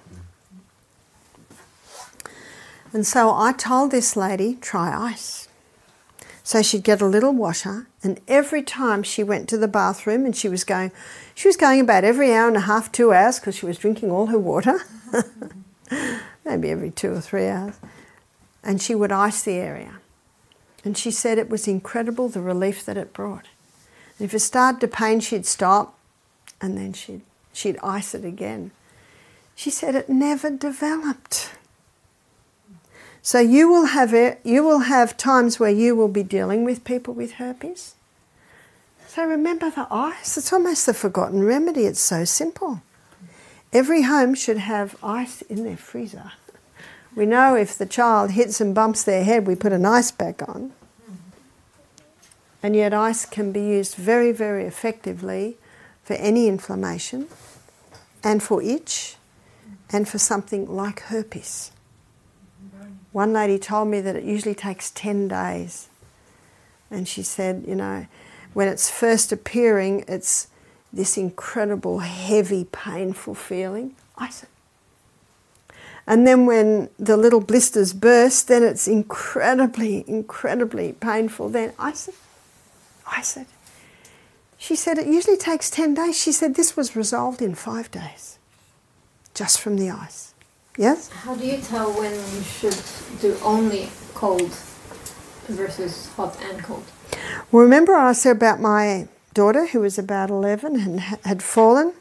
A: And so I told this lady, try ice. So she'd get a little washer, and every time she went to the bathroom, and she was going about every hour and a half, 2 hours, because she was drinking all her water, maybe every 2 or 3 hours, and she would ice the area. And she said it was incredible, the relief that it brought. And if it started to pain, she'd stop, and then she'd ice it again. She said it never developed. So you will have times where you will be dealing with people with herpes. So remember the ice. It's almost the forgotten remedy. It's so simple. Every home should have ice in their freezer. We know if the child hits and bumps their head, we put an ice pack on. And yet ice can be used very, very effectively for any inflammation and for itch and for something like herpes. One lady told me that it usually takes 10 days. And she said, you know, when it's first appearing, it's this incredible, heavy, painful feeling. Ice it. And then when the little blisters burst, then it's incredibly, incredibly painful. Then I said, she said, it usually takes 10 days. She said this was resolved in 5 days, just from the ice. Yes?
E: How do you tell when you should do only cold versus hot and cold?
A: Well, remember I said about my daughter who was about 11 and had fallen,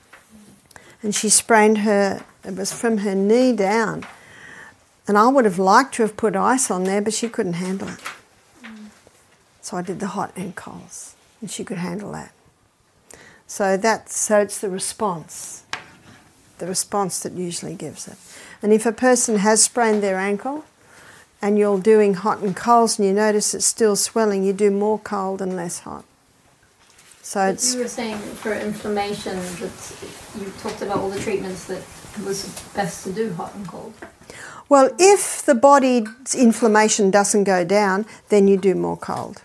A: and she sprained it was from her knee down. And I would have liked to have put ice on there, but she couldn't handle it. So I did the hot and colds, and she could handle that. So it's the response that usually gives it. And if a person has sprained their ankle and you're doing hot and colds and you notice it's still swelling, you do more cold and less hot. So
E: but you were saying for inflammation that you talked about all the treatments that it was best to do hot and cold.
A: Well, if the body's inflammation doesn't go down, then you do more cold.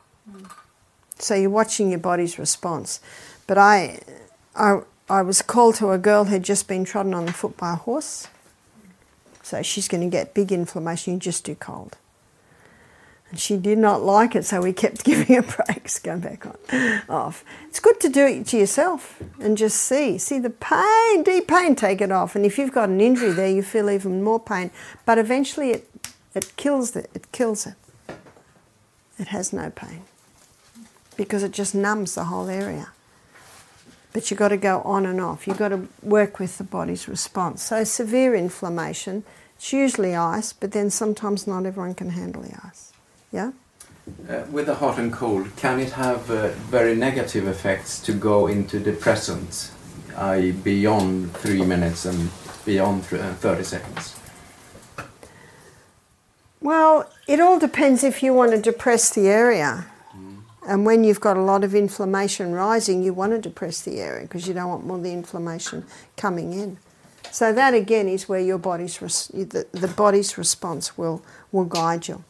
A: So you're watching your body's response. But I was called to a girl who'd just been trodden on the foot by a horse. So she's going to get big inflammation, you just do cold. And she did not like it, so we kept giving her breaks, go back on, off. It's good to do it to yourself and just see the pain, deep pain, take it off. And if you've got an injury there, you feel even more pain. But eventually it kills it. It kills it. It has no pain because it just numbs the whole area. But you've got to go on and off. You've got to work with the body's response. So severe inflammation, it's usually ice, but then sometimes not everyone can handle the ice. Yeah?
D: With the hot and cold, can it have very negative effects to go into depressants, i.e. beyond 3 minutes and beyond 30 seconds?
A: Well, it all depends if you want to depress the area. And when you've got a lot of inflammation rising, you want to depress the area because you don't want more of the inflammation coming in. So that again is where your body's the body's response will guide you.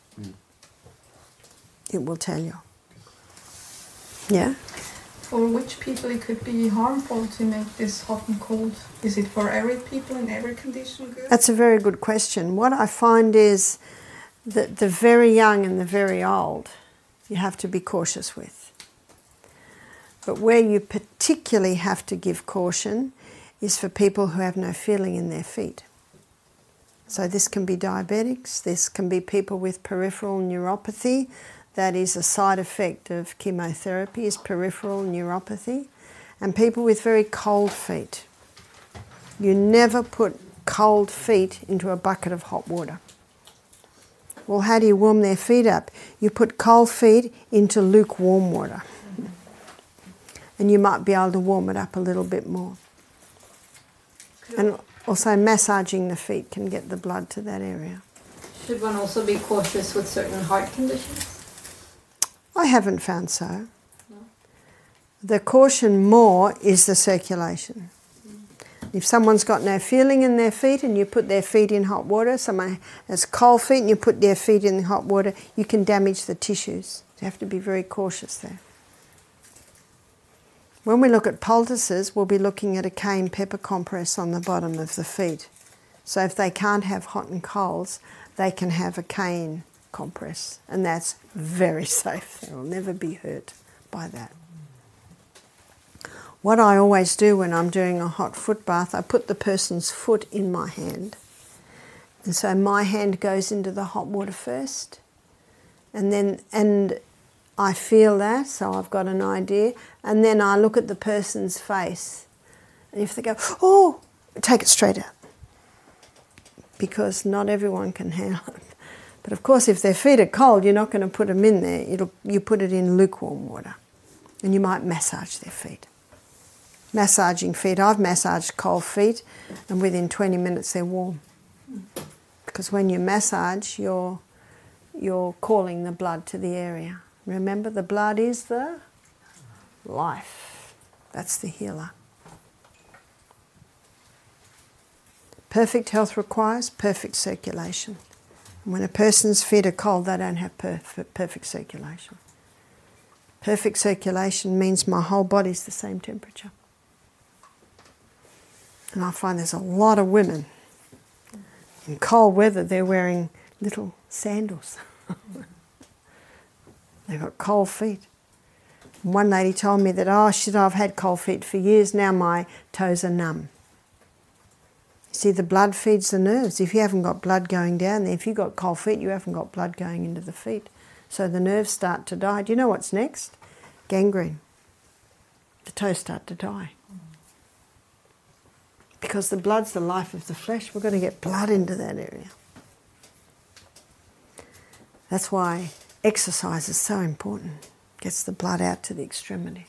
A: It will tell you. Yeah?
I: For which people it could be harmful to make this hot and cold? Is it for every people in every condition good?
A: That's a very good question. What I find is that the very young and the very old, you have to be cautious with. But where you particularly have to give caution is for people who have no feeling in their feet. So this can be diabetics, this can be people with peripheral neuropathy. That is a side effect of chemotherapy, is peripheral neuropathy. And people with very cold feet. You never put cold feet into a bucket of hot water. Well, how do you warm their feet up? You put cold feet into lukewarm water. And you might be able to warm it up a little bit more. And also massaging the feet can get the blood to that area.
E: Should one also be cautious with certain heart conditions?
A: I haven't found so. No. The caution more is the circulation. If someone's got no feeling in their feet and you put their feet in hot water, someone has cold feet and you put their feet in hot water, you can damage the tissues. You have to be very cautious there. When we look at poultices, we'll be looking at a cayenne pepper compress on the bottom of the feet. So if they can't have hot and colds, they can have a cayenne compress, and that's very safe. They will never be hurt by that. What I always do when I'm doing a hot foot bath, I put the person's foot in my hand. And so my hand goes into the hot water first. And I feel that, so I've got an idea. And then I look at the person's face. And if they go, oh, take it straight out. Because not everyone can handle it. But of course, if their feet are cold, you're not going to put them in there. You put it in lukewarm water. And you might massage their feet. Massaging feet, I've massaged cold feet, and within 20 minutes they're warm. Because when you massage, you're calling the blood to the area. Remember, the blood is the life. That's the healer. Perfect health requires perfect circulation. And when a person's feet are cold, they don't have perfect circulation. Perfect circulation means my whole body's the same temperature. And I find there's a lot of women In cold weather, they're wearing little sandals. They've got cold feet. One lady told me that, I've had cold feet for years, now my toes are numb. You see, the blood feeds the nerves. If you haven't got blood going down there, if you've got cold feet, you haven't got blood going into the feet. So the nerves start to die. Do you know what's next? Gangrene. The toes start to die. Because the blood's the life of the flesh. We're going to get blood into that area. That's why exercise is so important. Gets the blood out to the extremities.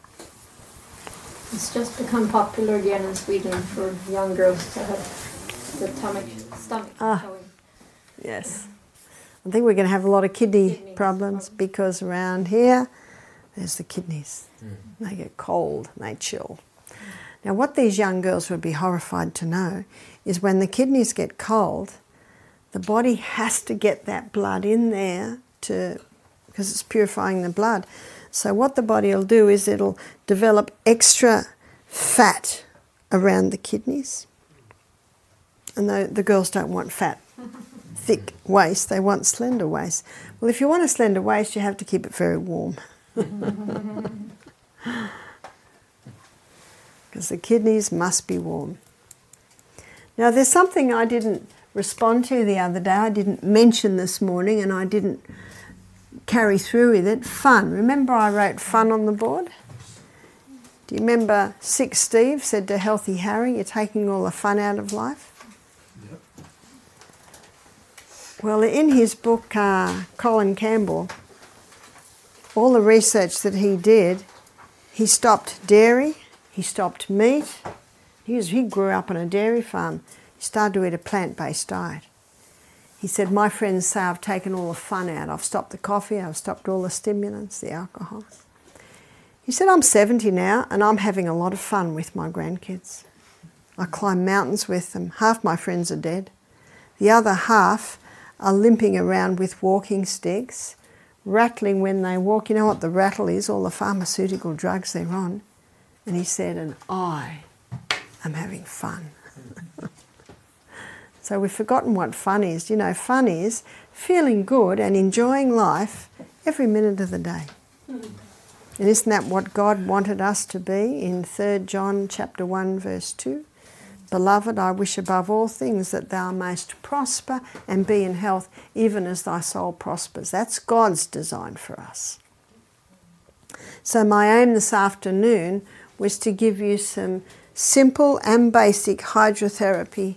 E: It's just become popular again in Sweden for young girls to have the stomach showing.
A: Yes. I think we're going to have a lot of kidney problems because around here, there's the kidneys. They get cold and they chill. Now, what these young girls would be horrified to know is when the kidneys get cold, the body has to get that blood in there because it's purifying the blood. So what the body will do is it'll develop extra fat around the kidneys. And the girls don't want fat, thick waist, they want slender waist. Well, if you want a slender waist, you have to keep it very warm. Because the kidneys must be warm. Now, there's something I didn't respond to the other day, I didn't mention this morning, and I didn't carry through with it. Fun. Remember I wrote fun on the board? Do you remember Sick Steve said to Healthy Harry, you're taking all the fun out of life?
C: Yep.
A: Well, in his book, Colin Campbell, all the research that he did, he stopped dairy, he stopped meat. He grew up on a dairy farm. He started to eat a plant-based diet. He said, my friends say I've taken all the fun out. I've stopped the coffee, I've stopped all the stimulants, the alcohol. He said, I'm 70 now and I'm having a lot of fun with my grandkids. I climb mountains with them. Half my friends are dead. The other half are limping around with walking sticks, rattling when they walk. You know what the rattle is? All the pharmaceutical drugs they're on. And he said, and I am having fun. So we've forgotten what fun is. You know, fun is feeling good and enjoying life every minute of the day. And isn't that what God wanted us to be in 3 John chapter 1 verse 2? Beloved, I wish above all things that thou mayst prosper and be in health, even as thy soul prospers. That's God's design for us. So my aim this afternoon was to give you some simple and basic hydrotherapy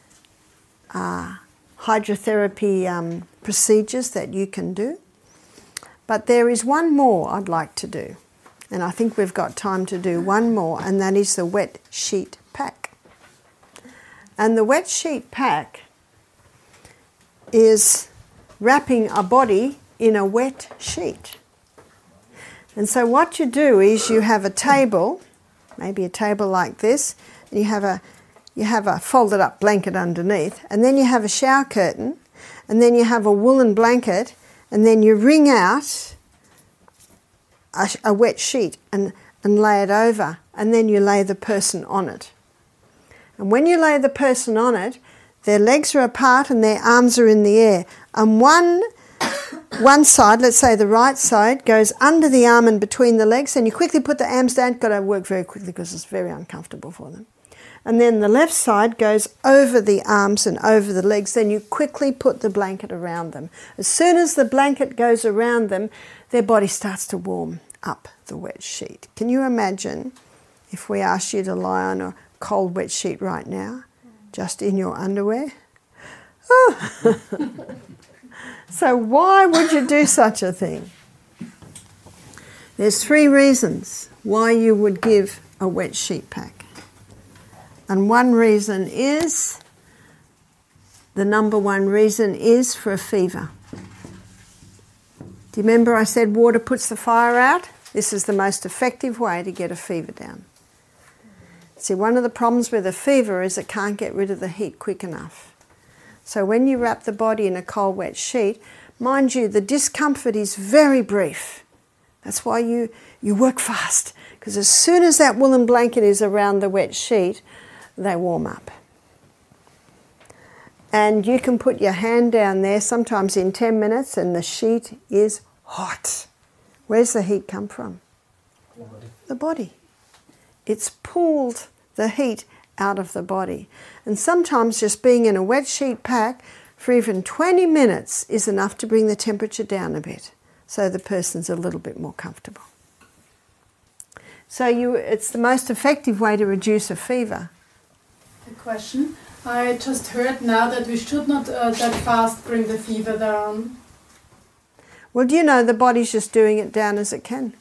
A: procedures that you can do. But there is one more I'd like to do, and I think we've got time to do one more, and that is the wet sheet pack. And the wet sheet pack is wrapping a body in a wet sheet. And so what you do is you have a table, maybe a table like this, and you have a folded up blanket underneath, and then you have a shower curtain, and then you have a woolen blanket, and then you wring out a wet sheet and lay it over, and then you lay the person on it. And when you lay the person on it, their legs are apart and their arms are in the air. And one side, let's say the right side, goes under the arm and between the legs, and you quickly put the arms down. Got to work very quickly because it's very uncomfortable for them. And then the left side goes over the arms and over the legs. Then you quickly put the blanket around them. As soon as the blanket goes around them, their body starts to warm up the wet sheet. Can you imagine if we asked you to lie on a cold wet sheet right now, just in your underwear? Oh. So why would you do such a thing? There's 3 reasons why you would give a wet sheet pack. And one reason is, the number one reason is for a fever. Do you remember I said water puts the fire out? This is the most effective way to get a fever down. See, one of the problems with a fever is it can't get rid of the heat quick enough. So when you wrap the body in a cold wet sheet, mind you, the discomfort is very brief. That's why you work fast, because as soon as that woolen blanket is around the wet sheet, they warm up. And you can put your hand down there sometimes in 10 minutes and the sheet is hot. Where's the heat come from? The body. It's pulled the heat out of the body. And sometimes just being in a wet sheet pack for even 20 minutes is enough to bring the temperature down a bit so the person's a little bit more comfortable. So it's the most effective way to reduce a fever.
G: A question. I just heard now that we should not that fast bring the fever down.
A: Well, do you know the body's just doing it down as it can?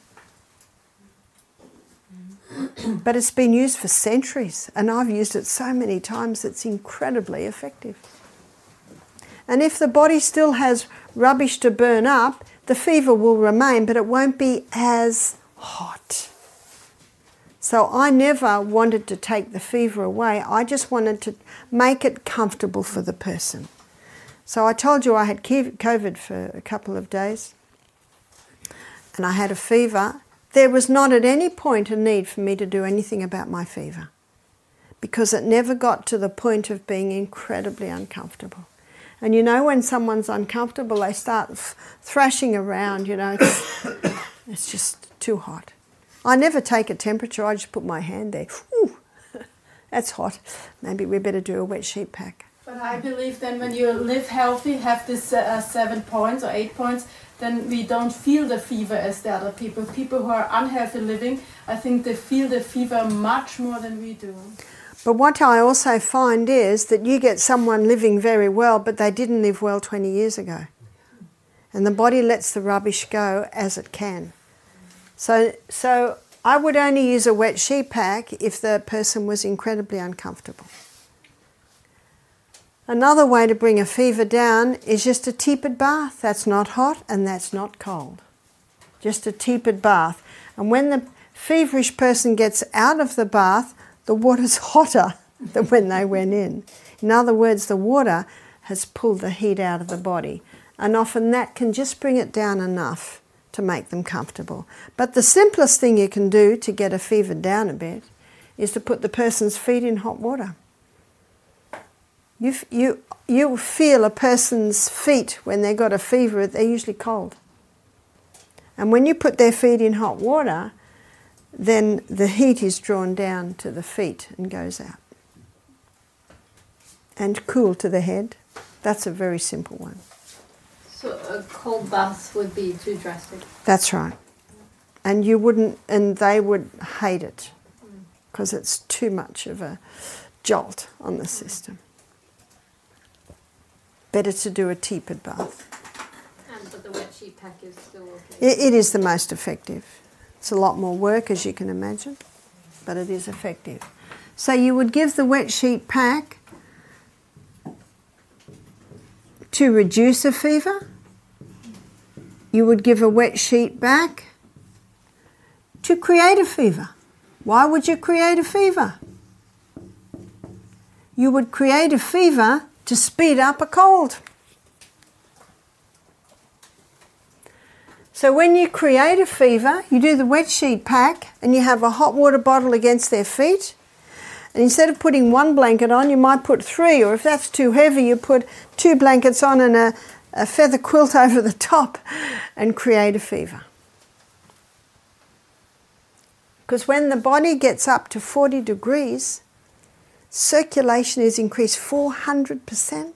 A: But it's been used for centuries, and I've used it so many times it's incredibly effective. And if the body still has rubbish to burn up, the fever will remain, but it won't be as hot. So I never wanted to take the fever away. I just wanted to make it comfortable for the person. So I told you I had COVID for a couple of days, and I had a fever. There was not at any point a need for me to do anything about my fever because it never got to the point of being incredibly uncomfortable. And you know, when someone's uncomfortable, they start thrashing around, you know, it's just too hot. I never take a temperature, I just put my hand there. Ooh, that's hot. Maybe we better do a wet sheet pack.
G: But I believe then when you live healthy, have this 7 points or 8 points, then we don't feel the fever as the other people. People who are unhealthy living, I think they feel the fever much more than we do.
A: But what I also find is that you get someone living very well, but they didn't live well 20 years ago. And the body lets the rubbish go as it can. So I would only use a wet sheet pack if the person was incredibly uncomfortable. Another way to bring a fever down is just a tepid bath. That's not hot and that's not cold. Just a tepid bath. And when the feverish person gets out of the bath, the water's hotter than when they went in. In other words, the water has pulled the heat out of the body. And often that can just bring it down enough to make them comfortable. But the simplest thing you can do to get a fever down a bit is to put the person's feet in hot water. You feel a person's feet when they've got a fever, they're usually cold. And when you put their feet in hot water, then the heat is drawn down to the feet and goes out. And cool to the head. That's a very simple one.
E: So a cold bath would be too drastic?
A: That's right. And they would hate it because it's too much of a jolt on the system. Better to do a tepid bath.
E: But the wet sheet pack is still okay?
A: It is the most effective. It's a lot more work, as you can imagine, but it is effective. So you would give the wet sheet pack to reduce a fever. You would give a wet sheet pack to create a fever. Why would you create a fever? You would create a fever to speed up a cold. So when you create a fever, you do the wet sheet pack and you have a hot water bottle against their feet. And instead of putting one blanket on, you might put 3, or if that's too heavy, you put 2 blankets on and a feather quilt over the top and create a fever. Because when the body gets up to 40 degrees, circulation is increased 400%.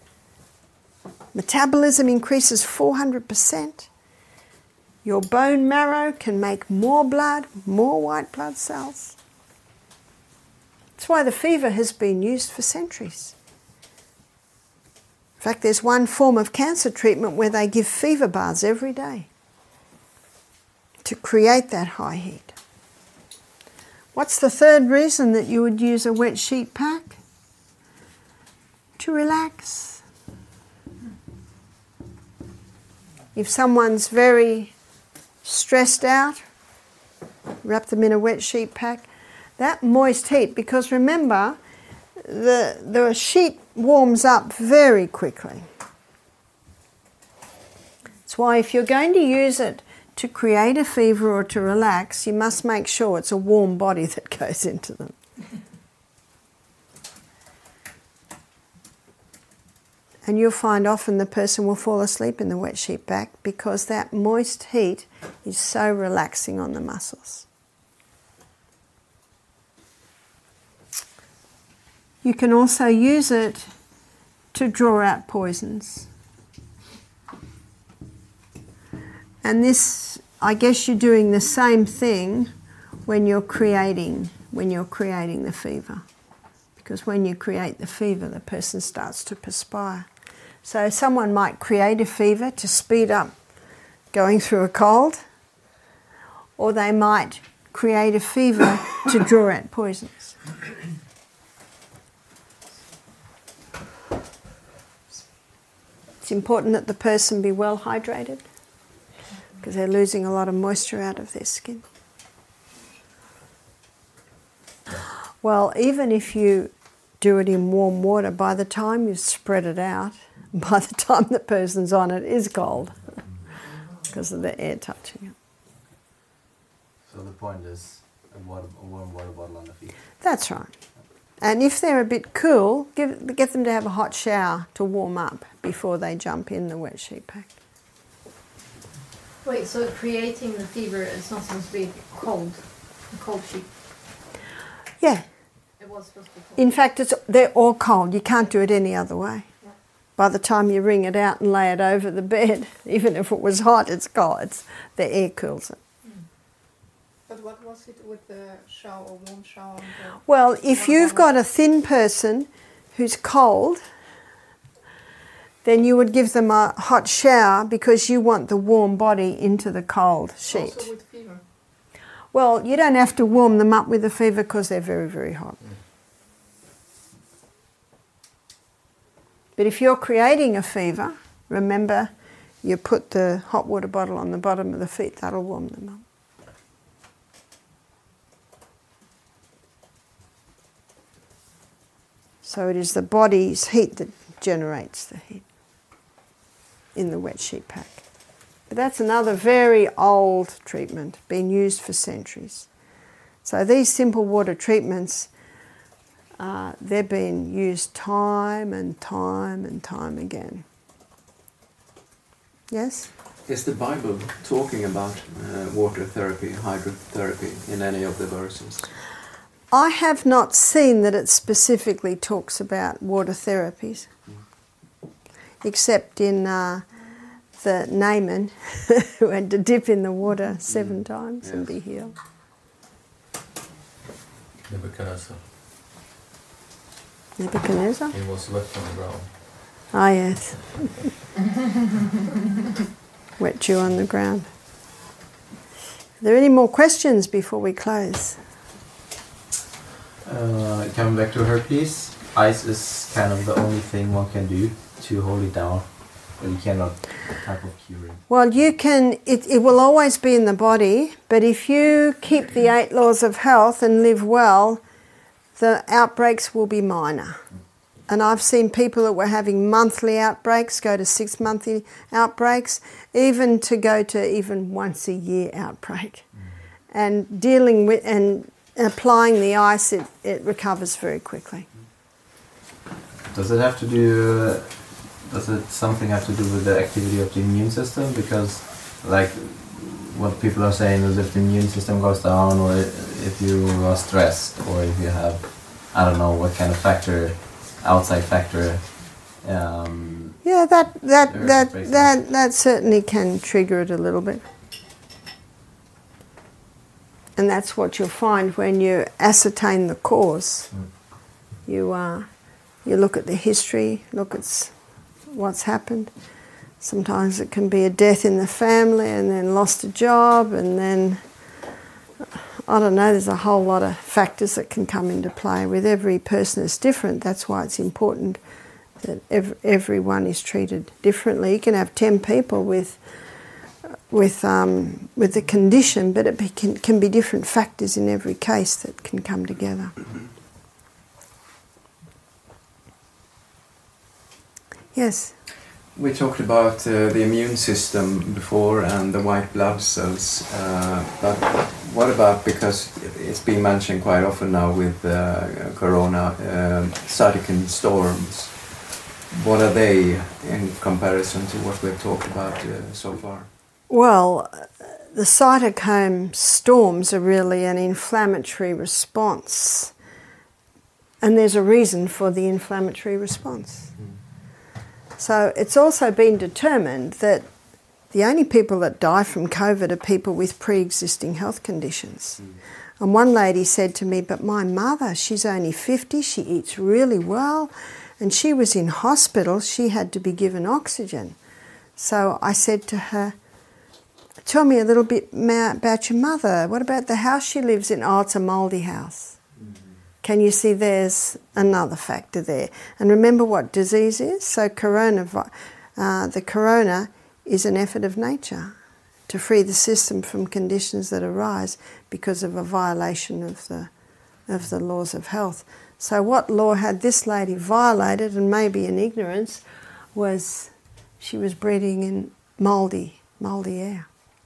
A: Metabolism increases 400%. Your bone marrow can make more blood, more white blood cells. That's why the fever has been used for centuries. In fact, there's one form of cancer treatment where they give fever baths every day to create that high heat. What's the third reason that you would use a wet sheet pack? To relax. If someone's very stressed out, wrap them in a wet sheet pack. That moist heat, because remember, the sheet warms up very quickly. That's why if you're going to use it to create a fever or to relax, you must make sure it's a warm body that goes into them. And you'll find often the person will fall asleep in the wet sheet pack because that moist heat is so relaxing on the muscles. You can also use it to draw out poisons. And this, I guess you're doing the same thing when you're creating the fever. Because when you create the fever, the person starts to perspire. So someone might create a fever to speed up going through a cold, or they might create a fever to draw out poisons. It's important that the person be well hydrated because they're losing a lot of moisture out of their skin. Well, even if you do it in warm water, by the time you spread it out, by the time the person's on it is cold because of the air touching it.
F: So the point is a warm water bottle on the feet.
A: That's right. And if they're a bit cool, get them to have a hot shower to warm up before they jump in the wet sheet pack.
E: Wait, so creating the fever is not supposed to be cold, a cold sheet?
A: Yeah.
E: It was supposed to be cold.
A: In fact, they're all cold. You can't do it any other way. Yeah. By the time you wring it out and lay it over the bed, even if it was hot, it's cold. The air cools it.
I: But what was it with the shower, warm shower?
A: Well, if you've got a thin person who's cold, then you would give them a hot shower because you want the warm body into the cold sheet.
I: Also with fever?
A: Well, you don't have to warm them up with the fever because they're very, very hot. But if you're creating a fever, remember you put the hot water bottle on the bottom of the feet, that'll warm them up. So it is the body's heat that generates the heat in the wet sheet pack. But that's another very old treatment, been used for centuries. So these simple water treatments, they've been used time and time and time again. Yes?
D: Is the Bible talking about water therapy, hydrotherapy in any of the verses?
A: I have not seen that it specifically talks about water therapies, except in the Naaman, who had to dip in the water 7 times and be healed.
F: Nebuchadnezzar.
A: Nebuchadnezzar?
F: He was left on the ground.
A: Ah, yes. Wet dew on the ground. Are there any more questions before we close?
F: Coming back to herpes, ice is kind of the only thing one can do to hold it down, but you cannot type of curing.
A: Well, you can, it will always be in the body, but if you keep the 8 laws of health and live well, the outbreaks will be minor. And I've seen people that were having monthly outbreaks go to 6-monthly outbreaks, even to go to even once a year outbreak. And dealing with and applying the ice, it recovers very quickly.
F: Does it have to do? Does it something have to do with the activity of the immune system? Because, like, what people are saying is if the immune system goes down, or if you are stressed, or if you have, I don't know what kind of factor, outside factor.
A: Yeah, that certainly can trigger it a little bit. And that's what you'll find when you ascertain the cause. You look at the history, look at what's happened. Sometimes it can be a death in the family and then lost a job, and then, I don't know, there's a whole lot of factors that can come into play. With every person it's different. That's why it's important that everyone is treated differently. You can have 10 people with the condition, but it can be different factors in every case that can come together. Yes?
D: We talked about the immune system before and the white blood cells, but what about, because it's been mentioned quite often now with corona, cytokine storms. what are they in comparison to what we've talked about so far?
A: Well, the cytokine storms are really an inflammatory response, and there's a reason for the inflammatory response. So it's also been determined that the only people that die from COVID are people with pre-existing health conditions. And one lady said to me, but my mother, she's only 50, she eats really well, and she was in hospital, she had to be given oxygen. So I said to her, tell me a little bit more about your mother. What about the house she lives in? Oh, it's a mouldy house. Can you see there's another factor there? And remember what disease is? So the corona is an effort of nature to free the system from conditions that arise because of a violation of the laws of health. So what law had this lady violated, and maybe in ignorance, was she was breathing in mouldy air.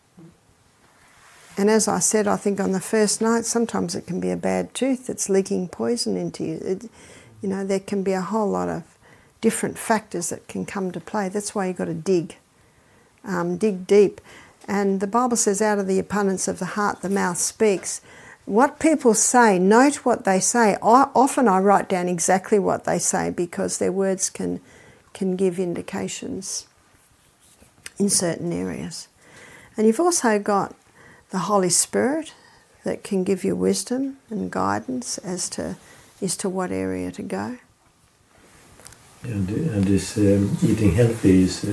A: And as I said, I think on the first night, sometimes it can be a bad tooth that's leaking poison into you. There can be a whole lot of different factors that can come to play. That's why you've got to dig deep. And the Bible says, out of the abundance of the heart, the mouth speaks. What people say, note what they say. Often I write down exactly what they say because their words can give indications in certain areas. And you've also got the Holy Spirit that can give you wisdom and guidance as to what area to go.
C: And this eating healthy is,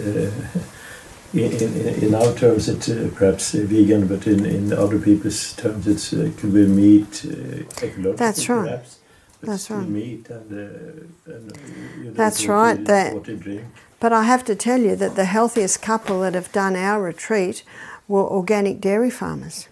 C: in our terms, it's perhaps vegan, but in other people's terms, it could be meat, ecological.
A: That's right.
C: Perhaps.
A: That's right.
C: Meat and
A: that's right.
C: Drink.
A: But I have to tell you that the healthiest couple that have done our retreat were organic dairy farmers.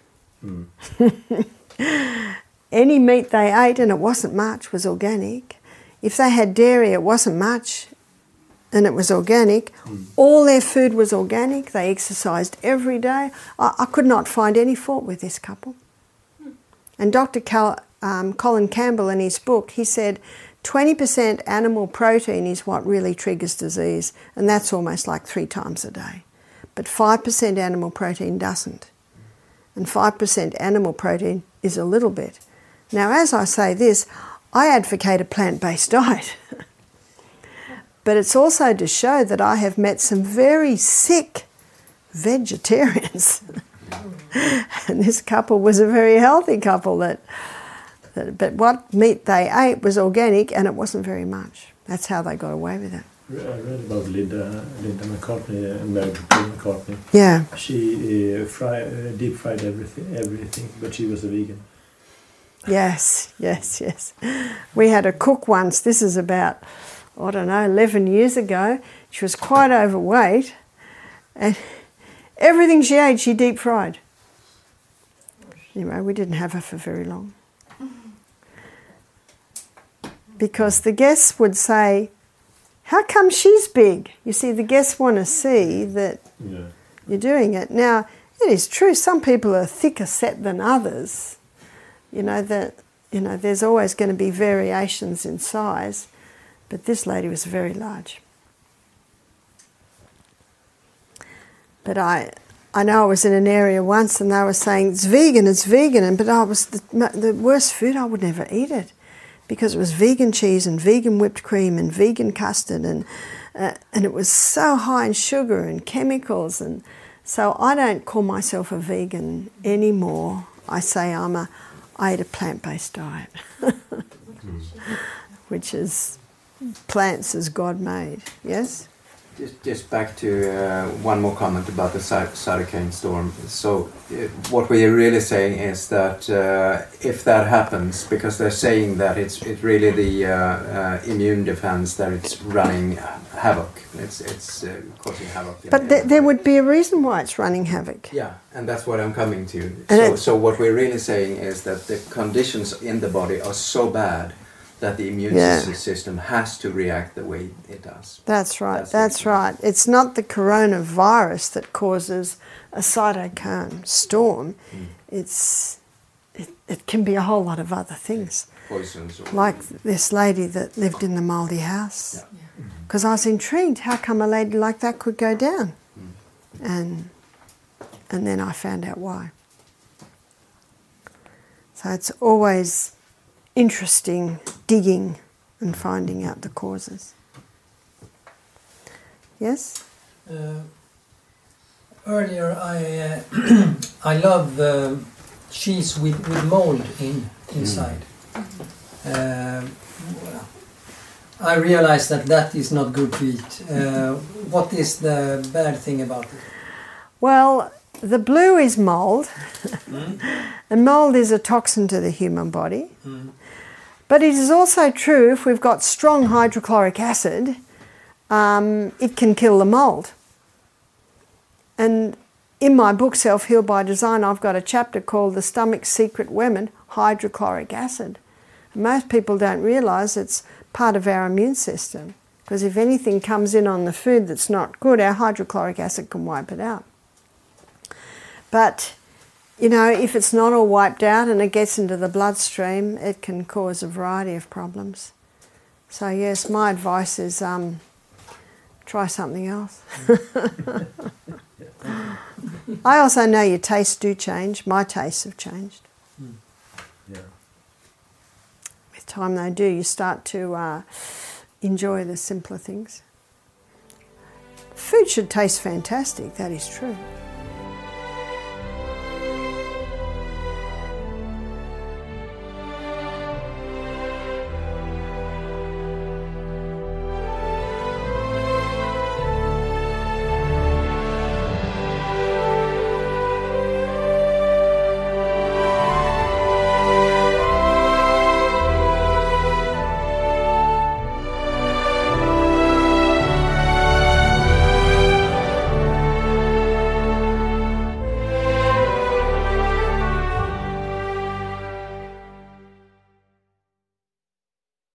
A: Any meat they ate, and it wasn't much, was organic. If they had dairy, it wasn't much, and it was organic. All their food was organic. They exercised every day. I could not find any fault with this couple. And Dr. Colin Campbell, in his book, he said 20% animal protein is what really triggers disease, and that's almost like 3 times a day. But 5% animal protein doesn't. And 5% animal protein is a little bit. Now, as I say this, I advocate a plant-based diet. But it's also to show that I have met some very sick vegetarians. And this couple was a very healthy couple. But what meat they ate was organic, and it wasn't very much. That's how they got away with it.
C: I read about Linda McCartney and Mary McCartney.
A: Yeah.
C: She deep fried everything, but she was a vegan.
A: Yes. We had a cook once. This is about, 11 years ago. She was quite overweight, and everything she ate, she deep fried. Anyway, we didn't have her for very long. Because the guests would say, how come she's big? You see, the guests want to see that you're doing it. Now, it is true, some people are thicker set than others. There's always going to be variations in size, but this lady was very large. But I know I was in an area once and they were saying, it's vegan, but I was the worst food, I would never eat it. Because it was vegan cheese and vegan whipped cream and vegan custard and it was so high in sugar and chemicals, and so I don't call myself a vegan anymore. I say I eat a plant-based diet, which is plants as God made. Yes?
D: Just back to one more comment about the cytokine storm. So what we're really saying is that if that happens, because they're saying that it's really the immune defense that it's running havoc. It's causing havoc.
A: But there would be a reason why it's running havoc.
D: Yeah, and that's what I'm coming to. So what we're really saying is that the conditions in the body are so bad that the immune system has to react the way it does.
A: That's right. That's right. It's not the coronavirus that causes a cytokine storm. It's it can be a whole lot of other things.
D: Poisons. Or
A: Like this lady that lived in the mouldy house.
D: Yeah.
A: Because I was intrigued, how come a lady like that could go down? And then I found out why. So it's always interesting digging and finding out the causes. Yes?
J: Earlier, I love cheese with mold inside. I realize that is not good to eat. What is the bad thing about it?
A: Well, the blue is mold, and mold is a toxin to the human body. But it is also true if we've got strong hydrochloric acid, it can kill the mold. And in my book, Self-Heal by Design, I've got a chapter called The Stomach's Secret Weapon, Hydrochloric Acid. And most people don't realise it's part of our immune system, because if anything comes in on the food that's not good, our hydrochloric acid can wipe it out. But, you know, if it's not all wiped out and it gets into the bloodstream, it can cause a variety of problems. So yes, my advice is try something else. I also know your tastes do change. My tastes have changed.
C: Yeah.
A: With time they do. You start to enjoy the simpler things. Food should taste fantastic, that is true.